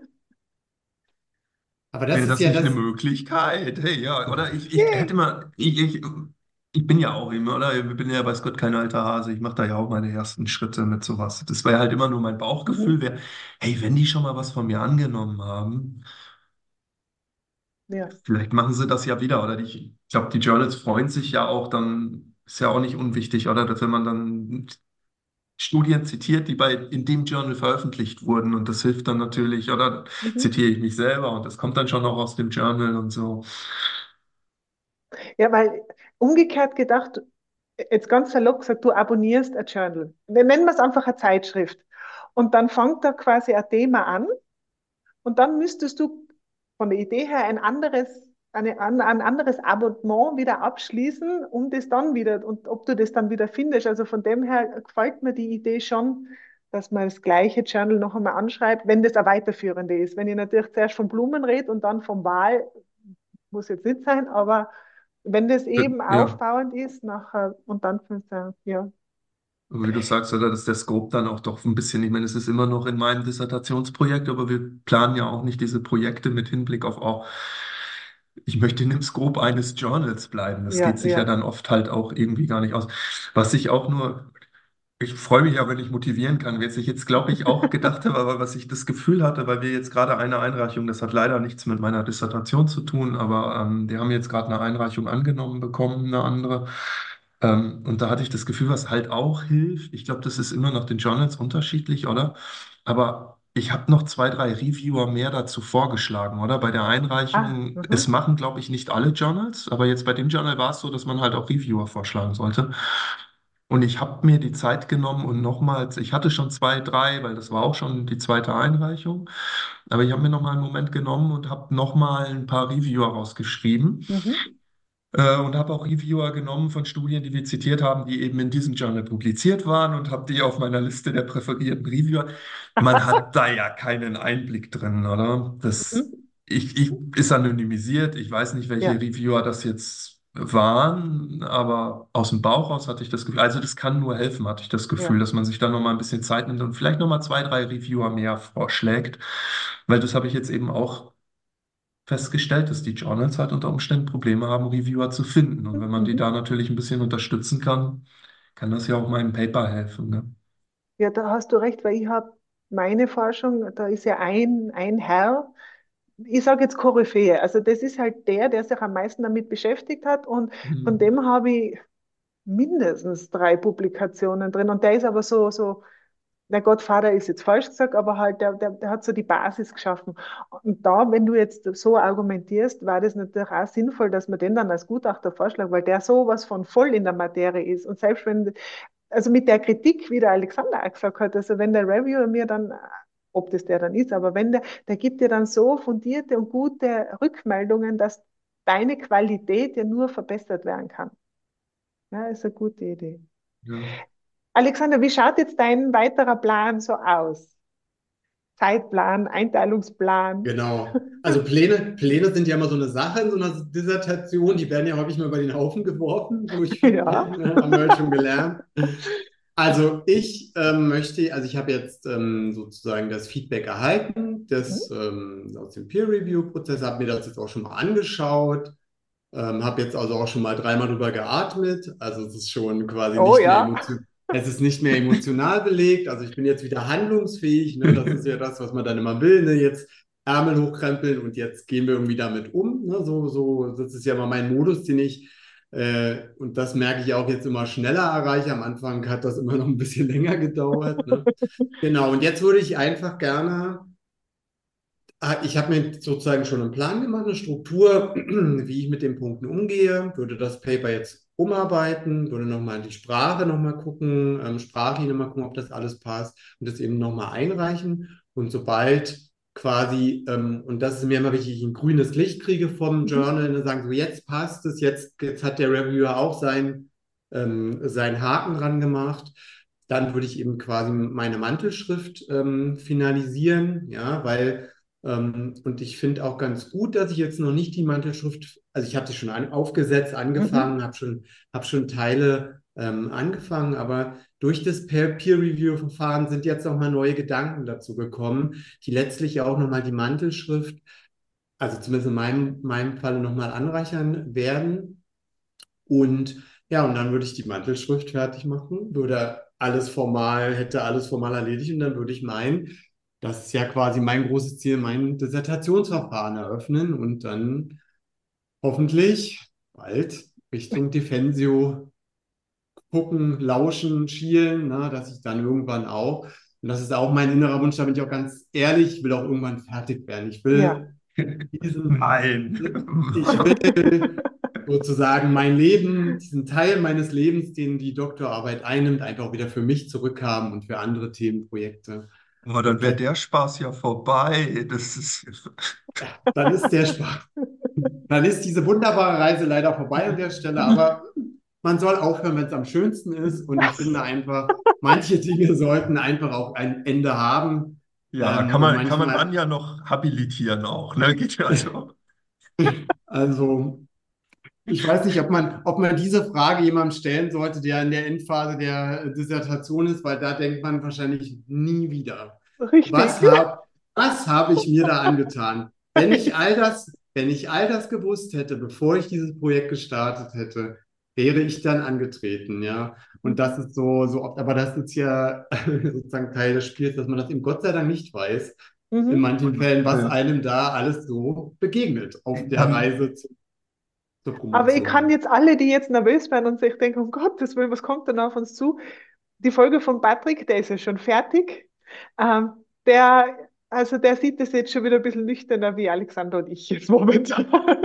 [SPEAKER 4] aber das
[SPEAKER 3] Wäre
[SPEAKER 4] ist
[SPEAKER 3] das
[SPEAKER 4] ja
[SPEAKER 3] nicht eine
[SPEAKER 4] das.
[SPEAKER 3] Möglichkeit? Hey, ja, oder ich, ich
[SPEAKER 2] Yeah.
[SPEAKER 3] hätte mal, ich, ich, ich bin ja auch immer, oder? Ich bin ja, weiß Gott, kein alter Hase. Ich mache da ja auch meine ersten Schritte mit sowas. Das wäre halt immer nur mein Bauchgefühl,
[SPEAKER 2] Mhm.
[SPEAKER 3] wäre, hey, wenn die schon mal was von mir angenommen haben,
[SPEAKER 2] Ja.
[SPEAKER 3] vielleicht machen sie das ja wieder, oder? Ich, ich glaube, die Journals freuen sich ja auch, dann ist ja auch nicht unwichtig, oder? Dass wenn man dann Studien zitiert, die bei, in dem Journal veröffentlicht wurden und das hilft dann natürlich, oder
[SPEAKER 2] Mhm.
[SPEAKER 3] zitiere ich mich selber und das kommt dann schon auch aus dem Journal und so.
[SPEAKER 2] Ja, weil umgekehrt gedacht, jetzt ganz salopp gesagt, du abonnierst ein Journal. Wir nennen wir es einfach eine Zeitschrift. Und dann fängt da quasi ein Thema an und dann müsstest du von der Idee her ein anderes, eine, ein, ein anderes Abonnement wieder abschließen, um das dann wieder, und ob du das dann wieder findest. Also von dem her gefällt mir die Idee schon, dass man das gleiche Journal noch einmal anschreibt, wenn das eine weiterführende ist. Wenn ich natürlich zuerst von Blumen rede und dann vom Wahl, muss jetzt nicht sein, aber wenn das eben
[SPEAKER 3] Ja,
[SPEAKER 2] aufbauend ist, nachher, und dann findest du, ja.
[SPEAKER 3] aber wie du sagst, oder, dass der Scope dann auch doch ein bisschen, ich meine, es ist immer noch in meinem Dissertationsprojekt, aber wir planen ja auch nicht diese Projekte mit Hinblick auf auch, ich möchte in dem Scope eines Journals bleiben. Das
[SPEAKER 2] Ja,
[SPEAKER 3] geht sich ja
[SPEAKER 2] ja.
[SPEAKER 3] dann oft halt auch irgendwie gar nicht aus. Was ich auch nur Ich freue mich ja, wenn ich motivieren kann. Was ich jetzt, glaube ich, auch gedacht habe, aber was ich das Gefühl hatte, weil wir jetzt gerade eine Einreichung, das hat leider nichts mit meiner Dissertation zu tun, aber ähm, wir haben jetzt gerade eine Einreichung angenommen bekommen, eine andere. Ähm, und da hatte ich das Gefühl, was halt auch hilft. Ich glaube, das ist immer nach den Journals unterschiedlich, oder? Aber ich habe noch zwei, drei Reviewer mehr dazu vorgeschlagen, oder? Bei der
[SPEAKER 2] Ah,
[SPEAKER 3] Einreichung, es
[SPEAKER 2] mhm,
[SPEAKER 3] machen, glaube ich, nicht alle Journals, aber jetzt bei dem Journal war es so, dass man halt auch Reviewer vorschlagen sollte. Und ich habe mir die Zeit genommen und nochmals, ich hatte schon zwei, drei, weil das war auch schon die zweite Einreichung, aber ich habe mir nochmal einen Moment genommen und habe nochmal ein paar Reviewer rausgeschrieben
[SPEAKER 2] mhm.
[SPEAKER 3] äh, und habe auch Reviewer genommen von Studien, die wir zitiert haben, die eben in diesem Journal publiziert waren und habe die auf meiner Liste der präferierten Reviewer. Man hat da ja keinen Einblick drin, oder? Das
[SPEAKER 2] Mhm.
[SPEAKER 3] ich, ich, ist anonymisiert. Ich weiß nicht, welche
[SPEAKER 2] Ja,
[SPEAKER 3] Reviewer das jetzt waren, aber aus dem Bauch raus hatte ich das Gefühl, also das kann nur helfen, hatte ich das Gefühl,
[SPEAKER 2] ja.
[SPEAKER 3] dass man sich da nochmal ein bisschen Zeit nimmt und vielleicht nochmal zwei, drei Reviewer mehr vorschlägt, weil das habe ich jetzt eben auch festgestellt, dass die Journals halt unter Umständen Probleme haben, Reviewer zu finden. Und wenn man die da
[SPEAKER 2] Mhm.
[SPEAKER 3] natürlich ein bisschen unterstützen kann, kann das ja auch meinem Paper helfen. Ne?
[SPEAKER 2] Ja, da hast du recht, weil ich habe meine Forschung, da ist ja ein, ein Herr, ich sage jetzt Koryphäe, also das ist halt der, der sich am meisten damit beschäftigt hat und von
[SPEAKER 3] Mhm.
[SPEAKER 2] dem habe ich mindestens drei Publikationen drin und der ist aber so, so der Gottvater ist jetzt falsch gesagt, aber halt, der, der, der hat so die Basis geschaffen. Und da, wenn du jetzt so argumentierst, war das natürlich auch sinnvoll, dass man den dann als Gutachter vorschlägt, weil der sowas von voll in der Materie ist. Und selbst wenn, also mit der Kritik, wie der Alexander auch gesagt hat, also wenn der Reviewer mir dann, ob das der dann ist, aber wenn der, der gibt dir dann so fundierte und gute Rückmeldungen, dass deine Qualität ja nur verbessert werden kann. Ja, ist eine gute Idee.
[SPEAKER 3] Ja.
[SPEAKER 2] Alexander, wie schaut jetzt dein weiterer Plan so aus? Zeitplan, Einteilungsplan?
[SPEAKER 4] Genau. Also Pläne, Pläne sind ja immer so eine Sache in so einer Dissertation, die werden ja häufig mal über den Haufen geworfen, wo ich
[SPEAKER 2] Ja.
[SPEAKER 4] haben wir schon gelernt. Also ich ähm, möchte, also ich habe jetzt ähm, sozusagen das Feedback erhalten, das ähm, aus dem Peer-Review-Prozess, habe mir das jetzt auch schon mal angeschaut, ähm, habe jetzt also auch schon mal dreimal drüber geatmet, also es ist schon quasi
[SPEAKER 2] Oh
[SPEAKER 4] nicht mehr
[SPEAKER 2] ja.
[SPEAKER 4] emotional. Es ist nicht mehr emotional belegt, also ich bin jetzt wieder handlungsfähig, ne? Das ist ja das, was man dann immer will, ne? Jetzt Ärmel hochkrempeln und jetzt gehen wir irgendwie damit um, ne? So, so, das ist ja mal mein Modus, den ich, äh, und das merke ich auch jetzt immer schneller erreiche. Am Anfang hat das immer noch ein bisschen länger gedauert, ne? Genau, und jetzt würde ich einfach gerne, ah, ich habe mir sozusagen schon einen Plan gemacht, eine Struktur, wie ich mit den Punkten umgehe, würde das Paper jetzt umarbeiten, würde nochmal die Sprache nochmal gucken, ähm, sprachlich nochmal gucken, ob das alles passt und das eben nochmal einreichen. Und sobald quasi, ähm, und das ist mir immer wichtig, ich ein grünes Licht kriege vom Journal, dann sagen so, jetzt passt es, jetzt, jetzt hat der Reviewer auch sein, ähm, seinen Haken dran gemacht. Dann würde ich eben quasi meine Mantelschrift ähm, finalisieren, ja, weil ähm, und ich finde auch ganz gut, dass ich jetzt noch nicht die Mantelschrift, also ich habe sie schon an, aufgesetzt, angefangen,
[SPEAKER 2] Mhm.
[SPEAKER 4] habe schon, hab schon Teile ähm, angefangen, aber durch das Peer-Review-Verfahren sind jetzt nochmal neue Gedanken dazu gekommen, die letztlich auch nochmal die Mantelschrift, also zumindest in meinem, meinem Falle nochmal anreichern werden. Und ja, und dann würde ich die Mantelschrift fertig machen, würde alles formal, hätte alles formal erledigt und dann würde ich meinen, das ist ja quasi mein großes Ziel, mein Dissertationsverfahren eröffnen und dann hoffentlich bald Richtung Defensio gucken, lauschen, schielen, ne, dass ich dann irgendwann auch, und das ist auch mein innerer Wunsch, da bin ich auch ganz ehrlich, ich will auch irgendwann fertig werden. Ich
[SPEAKER 2] Ja.
[SPEAKER 4] will diesen,
[SPEAKER 3] Nein.
[SPEAKER 4] ich will sozusagen mein Leben, diesen Teil meines Lebens, den die Doktorarbeit einnimmt, einfach auch wieder für mich zurückhaben und für andere Themenprojekte.
[SPEAKER 3] Aber dann wäre der Spaß ja vorbei. Das ist.
[SPEAKER 4] Dann ist der Spaß. Dann ist diese wunderbare Reise leider vorbei an der Stelle, aber man soll aufhören, wenn es am schönsten ist. Und ich finde einfach, manche Dinge sollten einfach auch ein Ende haben.
[SPEAKER 3] Ja,
[SPEAKER 4] Ähm,
[SPEAKER 3] kann
[SPEAKER 4] und
[SPEAKER 3] man, kann man
[SPEAKER 4] manchmal,
[SPEAKER 3] dann ja noch habilitieren auch, ne? Geht ja so.
[SPEAKER 4] also ich weiß nicht, ob man, ob man diese Frage jemandem stellen sollte, der in der Endphase der Dissertation ist, weil da denkt man wahrscheinlich nie wieder.
[SPEAKER 2] Richtig.
[SPEAKER 4] Was habe was hab ich mir da angetan? Wenn ich all das, wenn ich all das gewusst hätte, bevor ich dieses Projekt gestartet hätte, wäre ich dann angetreten, ja. Und das ist so, so oft, aber das ist ja sozusagen Teil des Spiels, dass man das eben Gott sei Dank nicht weiß, in
[SPEAKER 2] Mhm.
[SPEAKER 4] manchen Fällen, was
[SPEAKER 3] Ja.
[SPEAKER 4] einem da alles so begegnet auf der
[SPEAKER 3] Kann-
[SPEAKER 4] Reise zu, zur
[SPEAKER 2] Aber ich kann
[SPEAKER 4] Promotion.
[SPEAKER 2] jetzt alle, die jetzt nervös werden und sich denken, um Gottes Willen, was kommt denn auf uns zu? Die Folge von Patrick, der ist ja schon fertig. Ähm, der, also der sieht das jetzt schon wieder ein bisschen nüchterner wie Alexander und ich jetzt momentan.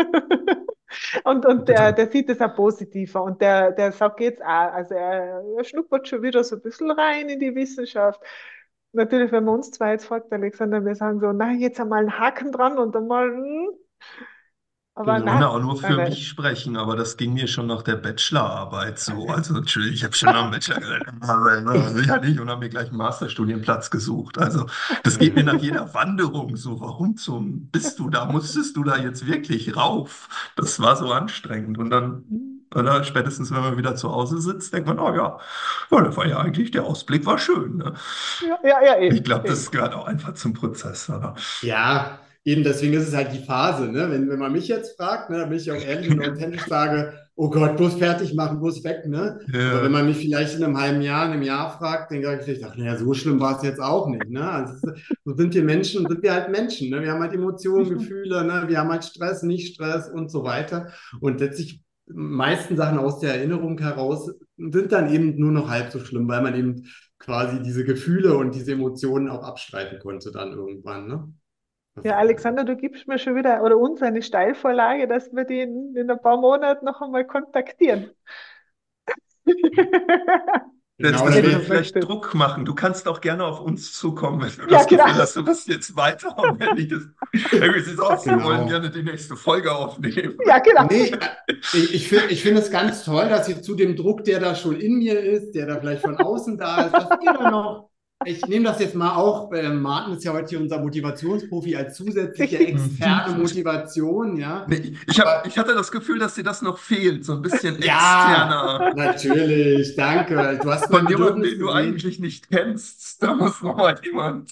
[SPEAKER 2] Und, und der, der sieht das auch positiver und der, der sagt jetzt auch, also er, er schnuppert schon wieder so ein bisschen rein in die Wissenschaft. Natürlich, wenn man uns zwei jetzt fragt, Alexander, wir sagen so, na, jetzt einmal einen Haken dran und dann mal, hm. Aber
[SPEAKER 4] Genau.
[SPEAKER 3] Ich kann
[SPEAKER 2] nein,
[SPEAKER 3] auch nur
[SPEAKER 2] nein,
[SPEAKER 3] für
[SPEAKER 2] nein.
[SPEAKER 3] mich sprechen, aber das ging mir schon nach der Bachelorarbeit so. Also natürlich, ich habe schon nach dem Bachelor gesagt, sicher nicht, und habe mir gleich einen Masterstudienplatz gesucht. Also das geht mir nach jeder Wanderung so. Warum zum bist du da? Musstest du da jetzt wirklich rauf? Das war so anstrengend. Und dann, oder spätestens wenn man wieder zu Hause sitzt, denkt man, oh ja, ja, das war ja eigentlich, der Ausblick war schön. Ne?
[SPEAKER 2] Ja, ja, ja, eh,
[SPEAKER 3] Ich glaube,
[SPEAKER 2] eh.
[SPEAKER 3] das gehört auch einfach zum Prozess. Aber
[SPEAKER 4] Ja, eben deswegen ist es halt die Phase, ne? Wenn, wenn man mich jetzt fragt, ne, dann bin ich auch ehrlich und authentisch sage, oh Gott, bloß fertig machen, bloß weg, ne? Aber wenn
[SPEAKER 3] ja.
[SPEAKER 4] man mich vielleicht in einem halben Jahr, in einem Jahr fragt, dann sage ich vielleicht, ach, naja, so schlimm war es jetzt auch nicht, ne? Also es ist, so sind wir Menschen, sind wir halt Menschen, ne? Wir haben halt Emotionen, Gefühle, ne? Wir haben halt Stress, nicht Stress und so weiter. Und letztlich meisten Sachen aus der Erinnerung heraus sind dann eben nur noch halb so schlimm, weil man eben quasi diese Gefühle und diese Emotionen auch abstreiten konnte dann irgendwann, ne? Das,
[SPEAKER 2] Ja, Alexander, du gibst mir schon wieder oder uns eine Steilvorlage, dass wir den in ein paar Monaten noch einmal kontaktieren.
[SPEAKER 3] Das,
[SPEAKER 4] genau,
[SPEAKER 3] das
[SPEAKER 4] da
[SPEAKER 2] Wenn
[SPEAKER 3] würde
[SPEAKER 2] du
[SPEAKER 4] wird,
[SPEAKER 3] vielleicht
[SPEAKER 2] möchtest.
[SPEAKER 3] Druck machen. Du kannst auch gerne auf uns zukommen, wenn du
[SPEAKER 2] Ja,
[SPEAKER 3] das
[SPEAKER 2] genau.
[SPEAKER 3] Gefühl hast, du bist jetzt weiter und wenn ich das, irgendwie sieht es aus, wir wollen
[SPEAKER 4] genau.
[SPEAKER 3] gerne die nächste Folge aufnehmen.
[SPEAKER 2] Ja, genau.
[SPEAKER 4] Nee, äh, ich, ich finde ich find es ganz toll, dass ihr zu dem Druck, der da schon in mir ist, der da vielleicht von außen da ist, dass ihr da noch, ich nehme das jetzt mal auch, äh, Martin ist ja heute hier unser Motivationsprofi als zusätzliche
[SPEAKER 2] Richtig.
[SPEAKER 4] externe Motivation, ja.
[SPEAKER 3] Nee, ich, hab,
[SPEAKER 4] Aber
[SPEAKER 3] ich hatte das Gefühl, dass dir das noch fehlt, so ein bisschen
[SPEAKER 4] ja,
[SPEAKER 3] externer
[SPEAKER 4] natürlich, danke. Du hast mein
[SPEAKER 3] von jemandem,
[SPEAKER 4] Bedürfnis
[SPEAKER 3] den du
[SPEAKER 4] gesehen.
[SPEAKER 3] eigentlich nicht kennst. Da muss noch mal jemand.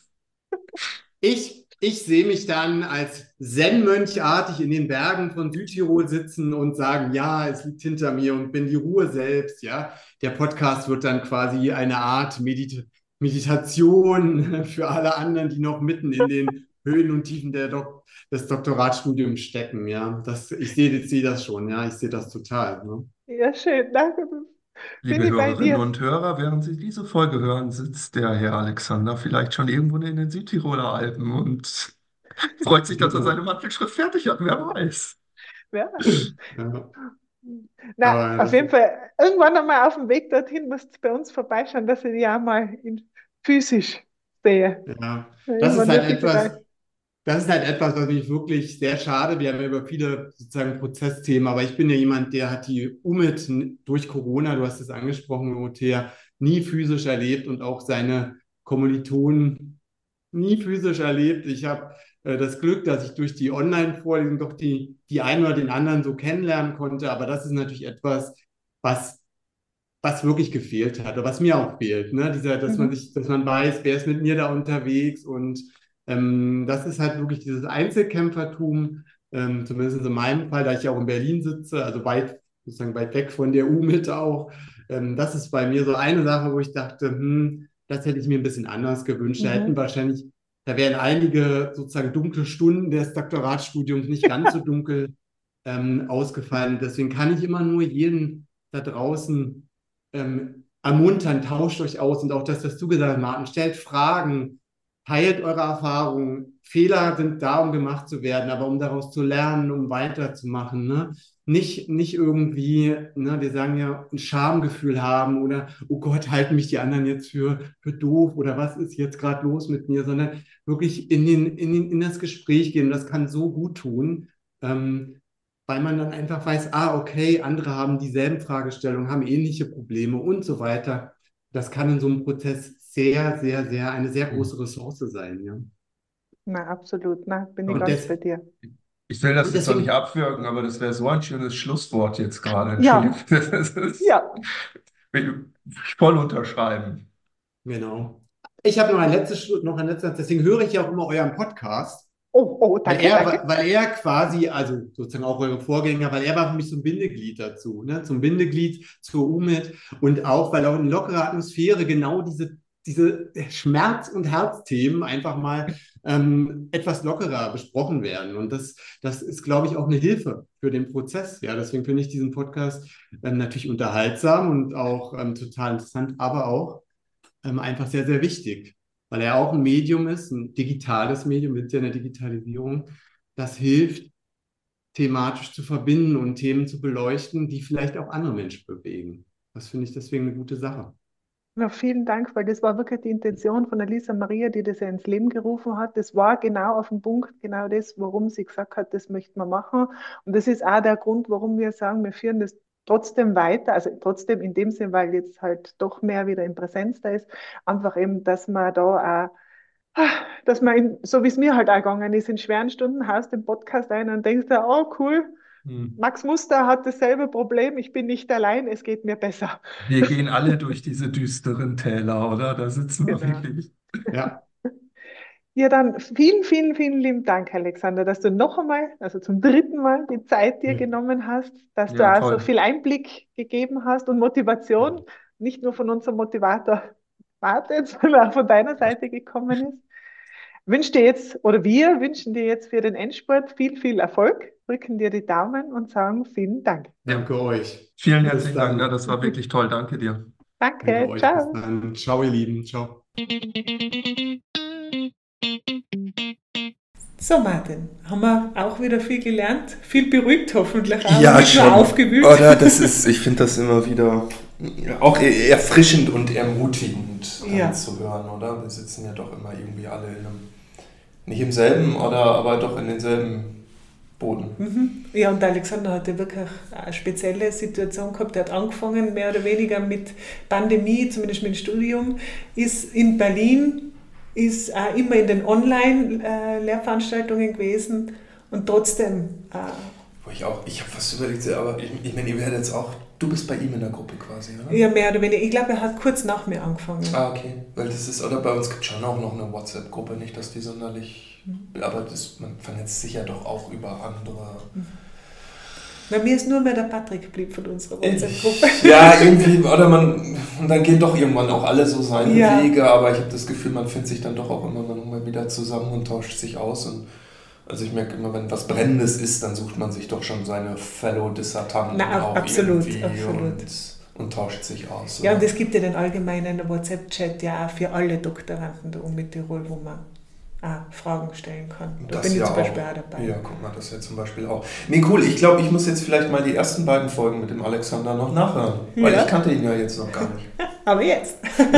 [SPEAKER 4] Ich, ich sehe mich dann als Zen-Mönchartig in den Bergen von Südtirol sitzen und sagen, ja, es liegt hinter mir und bin die Ruhe selbst, ja. Der Podcast wird dann quasi eine Art Medit Meditation für alle anderen, die noch mitten in den Höhen und Tiefen der Dok des Doktoratstudiums stecken, ja. Das, ich sehe, ich sehe das schon, ja, ich sehe das total, ne?
[SPEAKER 2] Ja, schön, danke. Bin
[SPEAKER 3] Liebe
[SPEAKER 2] ich bei
[SPEAKER 3] Hörerinnen
[SPEAKER 2] dir.
[SPEAKER 3] und Hörer, während Sie diese Folge hören, sitzt der Herr Alexander vielleicht schon irgendwo in den Südtiroler Alpen und freut sich, dass er seine Mantelschrift fertig hat. Wer weiß.
[SPEAKER 2] Ja.
[SPEAKER 4] Ja,
[SPEAKER 2] Na,
[SPEAKER 4] aber
[SPEAKER 2] auf
[SPEAKER 4] das,
[SPEAKER 2] jeden Fall, irgendwann einmal auf dem Weg dorthin musst du bei uns vorbeischauen, dass ich dich auch mal in, physisch sehe.
[SPEAKER 4] ja,
[SPEAKER 2] Ja,
[SPEAKER 4] das ist
[SPEAKER 2] man
[SPEAKER 4] halt
[SPEAKER 2] wirklich
[SPEAKER 4] etwas.
[SPEAKER 2] begeistert.
[SPEAKER 4] Das ist halt etwas, was mich wirklich sehr schade. Wir haben ja über viele sozusagen Prozessthemen, aber ich bin ja jemand, der hat die U M I T durch Corona, du hast es angesprochen, Dorothea, nie physisch erlebt und auch seine Kommilitonen nie physisch erlebt. Ich habe äh, das Glück, dass ich durch die Online-Vorlesung doch die, die einen oder den anderen so kennenlernen konnte, aber das ist natürlich etwas, was was wirklich gefehlt hat oder was mir auch fehlt, ne? Dieser, dass man
[SPEAKER 2] Mhm.
[SPEAKER 4] sich, dass man weiß, wer ist mit mir da unterwegs und ähm, das ist halt wirklich dieses Einzelkämpfertum, ähm, zumindest in meinem Fall, da ich ja auch in Berlin sitze, also weit, sozusagen weit weg von der U M I T auch. Ähm, das ist bei mir so eine Sache, wo ich dachte, hm, das hätte ich mir ein bisschen anders gewünscht. Da hätten
[SPEAKER 2] Mhm.
[SPEAKER 4] wahrscheinlich, da wären einige sozusagen dunkle Stunden des Doktoratsstudiums nicht ganz so dunkel ähm, ausgefallen. Deswegen kann ich immer nur jeden da draußen ähm, ermuntern, tauscht euch aus und auch das, was du gesagt hast, Martin, stellt Fragen, teilt eure Erfahrungen. Fehler sind da, um gemacht zu werden, aber um daraus zu lernen, um weiterzumachen. Ne? Nicht, nicht irgendwie, ne, wir sagen ja, ein Schamgefühl haben oder, oh Gott, halten mich die anderen jetzt für, für doof oder was ist jetzt gerade los mit mir, sondern wirklich in, den, in, den, in das Gespräch gehen. Das kann so gut tun. Ähm, weil man dann einfach weiß, ah, okay, andere haben dieselben Fragestellungen, haben ähnliche Probleme und so weiter. Das kann in so einem Prozess sehr, sehr, sehr eine sehr große Ressource sein, ja.
[SPEAKER 2] Na, absolut. Na, bin ich
[SPEAKER 4] Und,
[SPEAKER 2] ganz
[SPEAKER 4] des,
[SPEAKER 2] bei dir.
[SPEAKER 3] Ich will das
[SPEAKER 4] und
[SPEAKER 3] jetzt auch nicht
[SPEAKER 4] deswegen,
[SPEAKER 3] abwürgen, aber das wäre so ein schönes Schlusswort jetzt gerade. Entschuldigung.
[SPEAKER 2] Ja,
[SPEAKER 3] Das ist,
[SPEAKER 2] ja.
[SPEAKER 3] will ich voll unterschreiben.
[SPEAKER 4] genau. Ich habe noch ein letztes, noch ein letztes, deswegen höre ich ja auch immer euren Podcast.
[SPEAKER 2] Oh, oh,
[SPEAKER 4] Weil
[SPEAKER 2] danke,
[SPEAKER 4] er,
[SPEAKER 2] danke.
[SPEAKER 4] weil er quasi, also sozusagen auch eure Vorgänger, weil er war für mich so ein Bindeglied dazu, ne? Zum Bindeglied zur U M I T und auch, weil auch in lockerer Atmosphäre genau diese, diese Schmerz- und Herzthemen einfach mal ähm, etwas lockerer besprochen werden. Und das, das ist, glaube ich, auch eine Hilfe für den Prozess. Ja, deswegen finde ich diesen Podcast ähm, natürlich unterhaltsam und auch ähm, total interessant, aber auch ähm, einfach sehr, sehr wichtig, weil er auch ein Medium ist, ein digitales Medium mit der Digitalisierung, das hilft, thematisch zu verbinden und Themen zu beleuchten, die vielleicht auch andere Menschen bewegen. Das finde ich deswegen eine gute Sache.
[SPEAKER 2] Na, vielen Dank, weil das war wirklich die Intention von der Lisa Maria, die das ja ins Leben gerufen hat. Das war genau auf den Punkt, genau das, warum sie gesagt hat, das möchte man machen. Und das ist auch der Grund, warum wir sagen, wir führen das trotzdem weiter, also trotzdem in dem Sinn, weil jetzt halt doch mehr wieder in Präsenz da ist, einfach eben, dass man da auch, dass man, in, so wie es mir halt auch gegangen ist, in schweren Stunden haust den Podcast ein und denkst dir, oh cool,
[SPEAKER 3] Hm.
[SPEAKER 2] Max Muster hat dasselbe Problem, ich bin nicht allein, es geht mir besser.
[SPEAKER 3] Wir gehen alle durch diese düsteren Täler, oder? Da sitzen wir
[SPEAKER 2] Genau.
[SPEAKER 3] wirklich.
[SPEAKER 4] Ja,
[SPEAKER 2] Ja, dann vielen, vielen, vielen lieben Dank, Alexander, dass du noch einmal, also zum dritten Mal, die Zeit dir
[SPEAKER 4] ja,
[SPEAKER 2] genommen hast, dass du
[SPEAKER 3] Ja,
[SPEAKER 2] auch so
[SPEAKER 3] toll.
[SPEAKER 2] viel Einblick gegeben hast und Motivation, nicht nur von unserem Motivator Martin, sondern auch von deiner Seite gekommen ist. Wünsche dir jetzt, oder wir wünschen dir jetzt für den Endspurt viel, viel Erfolg, drücken dir die Daumen und sagen vielen Dank.
[SPEAKER 3] Ja,
[SPEAKER 4] danke euch.
[SPEAKER 3] vielen
[SPEAKER 4] Bis
[SPEAKER 3] herzlichen Dank. Ne?
[SPEAKER 4] dann.
[SPEAKER 3] Das war wirklich toll. Danke dir.
[SPEAKER 2] Danke,
[SPEAKER 4] Danke euch.
[SPEAKER 2] ciao.
[SPEAKER 4] Bis dann. Ciao, ihr Lieben. Ciao.
[SPEAKER 2] So, Martin, haben wir auch wieder viel gelernt, viel beruhigt hoffentlich auch,
[SPEAKER 1] Ja,
[SPEAKER 2] nicht nur
[SPEAKER 1] schon.
[SPEAKER 2] aufgewühlt.
[SPEAKER 1] Oder das ist, ich finde das immer wieder auch e- erfrischend und ermutigend
[SPEAKER 2] Ja.
[SPEAKER 1] zu hören, oder? Wir sitzen ja doch immer irgendwie alle in einem, nicht im selben, oder aber doch in denselben Booten.
[SPEAKER 2] Mhm. Ja, und der Alexander hat ja wirklich eine spezielle Situation gehabt. Er hat angefangen, mehr oder weniger mit Pandemie, zumindest mit dem Studium, ist in Berlin, ist auch immer in den Online-Lehrveranstaltungen gewesen und trotzdem. Äh,
[SPEAKER 1] Wo ich auch, ich habe fast überlegt, aber ich, ich meine, ihr werdet jetzt auch, du bist bei ihm in der Gruppe quasi, oder?
[SPEAKER 2] ja, mehr oder weniger. Ich glaube, er hat kurz nach mir angefangen.
[SPEAKER 1] Ah, okay. Weil das ist, oder bei uns gibt es schon auch noch eine WhatsApp-Gruppe, nicht, dass die sonderlich, aber das, man vernetzt sich ja doch auch über andere.
[SPEAKER 2] Bei mir ist nur mehr der Patrick geblieben von unserer WhatsApp-Gruppe.
[SPEAKER 1] Ja, irgendwie, oder man, und dann gehen doch irgendwann auch alle so seine
[SPEAKER 2] Ja.
[SPEAKER 1] Wege, aber ich habe das Gefühl, man findet sich dann doch auch immer mal wieder zusammen und tauscht sich aus. Und also ich merke immer, wenn was Brennendes ist, dann sucht man sich doch schon seine Fellow-Dissertanten
[SPEAKER 2] Na,
[SPEAKER 1] auch
[SPEAKER 2] absolut,
[SPEAKER 1] irgendwie
[SPEAKER 2] absolut.
[SPEAKER 1] Und, und tauscht sich aus.
[SPEAKER 2] Ja,
[SPEAKER 1] oder?
[SPEAKER 2] und es gibt ja den allgemeinen WhatsApp-Chat ja auch für alle Doktoranden da um mit Tirol, wo man auch Fragen stellen kann. Da
[SPEAKER 1] Das
[SPEAKER 2] bin ich
[SPEAKER 1] ja
[SPEAKER 2] zum Beispiel
[SPEAKER 1] auch.
[SPEAKER 2] auch dabei.
[SPEAKER 1] Ja, guck mal, das ja zum Beispiel auch. Nee, cool. Ich glaube, ich muss jetzt vielleicht mal die ersten beiden Folgen mit dem Alexander noch nachhören. Weil
[SPEAKER 2] Ja.
[SPEAKER 1] ich kannte ihn ja jetzt noch gar nicht.
[SPEAKER 2] Aber jetzt.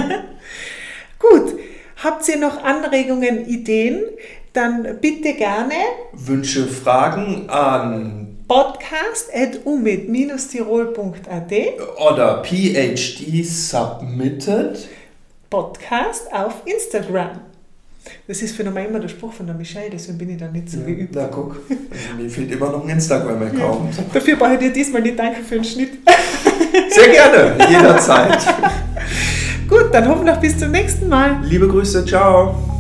[SPEAKER 2] Gut. Habt ihr noch Anregungen, Ideen? Dann bitte gerne
[SPEAKER 1] Wünsche, Fragen an
[SPEAKER 2] podcast at umit tirol punkt a t
[SPEAKER 1] oder P H D submitted.
[SPEAKER 2] Podcast auf Instagram. Das ist für normal immer der Spruch von der Michelle, deswegen bin ich da nicht so geübt.
[SPEAKER 1] Na guck, also mir fehlt immer noch ein Instagram-Account.
[SPEAKER 2] Dafür brauche ich dir diesmal nicht danke für den Schnitt.
[SPEAKER 1] Sehr gerne, jederzeit.
[SPEAKER 2] Gut, dann hoffentlich bis zum nächsten Mal.
[SPEAKER 1] Liebe Grüße, ciao.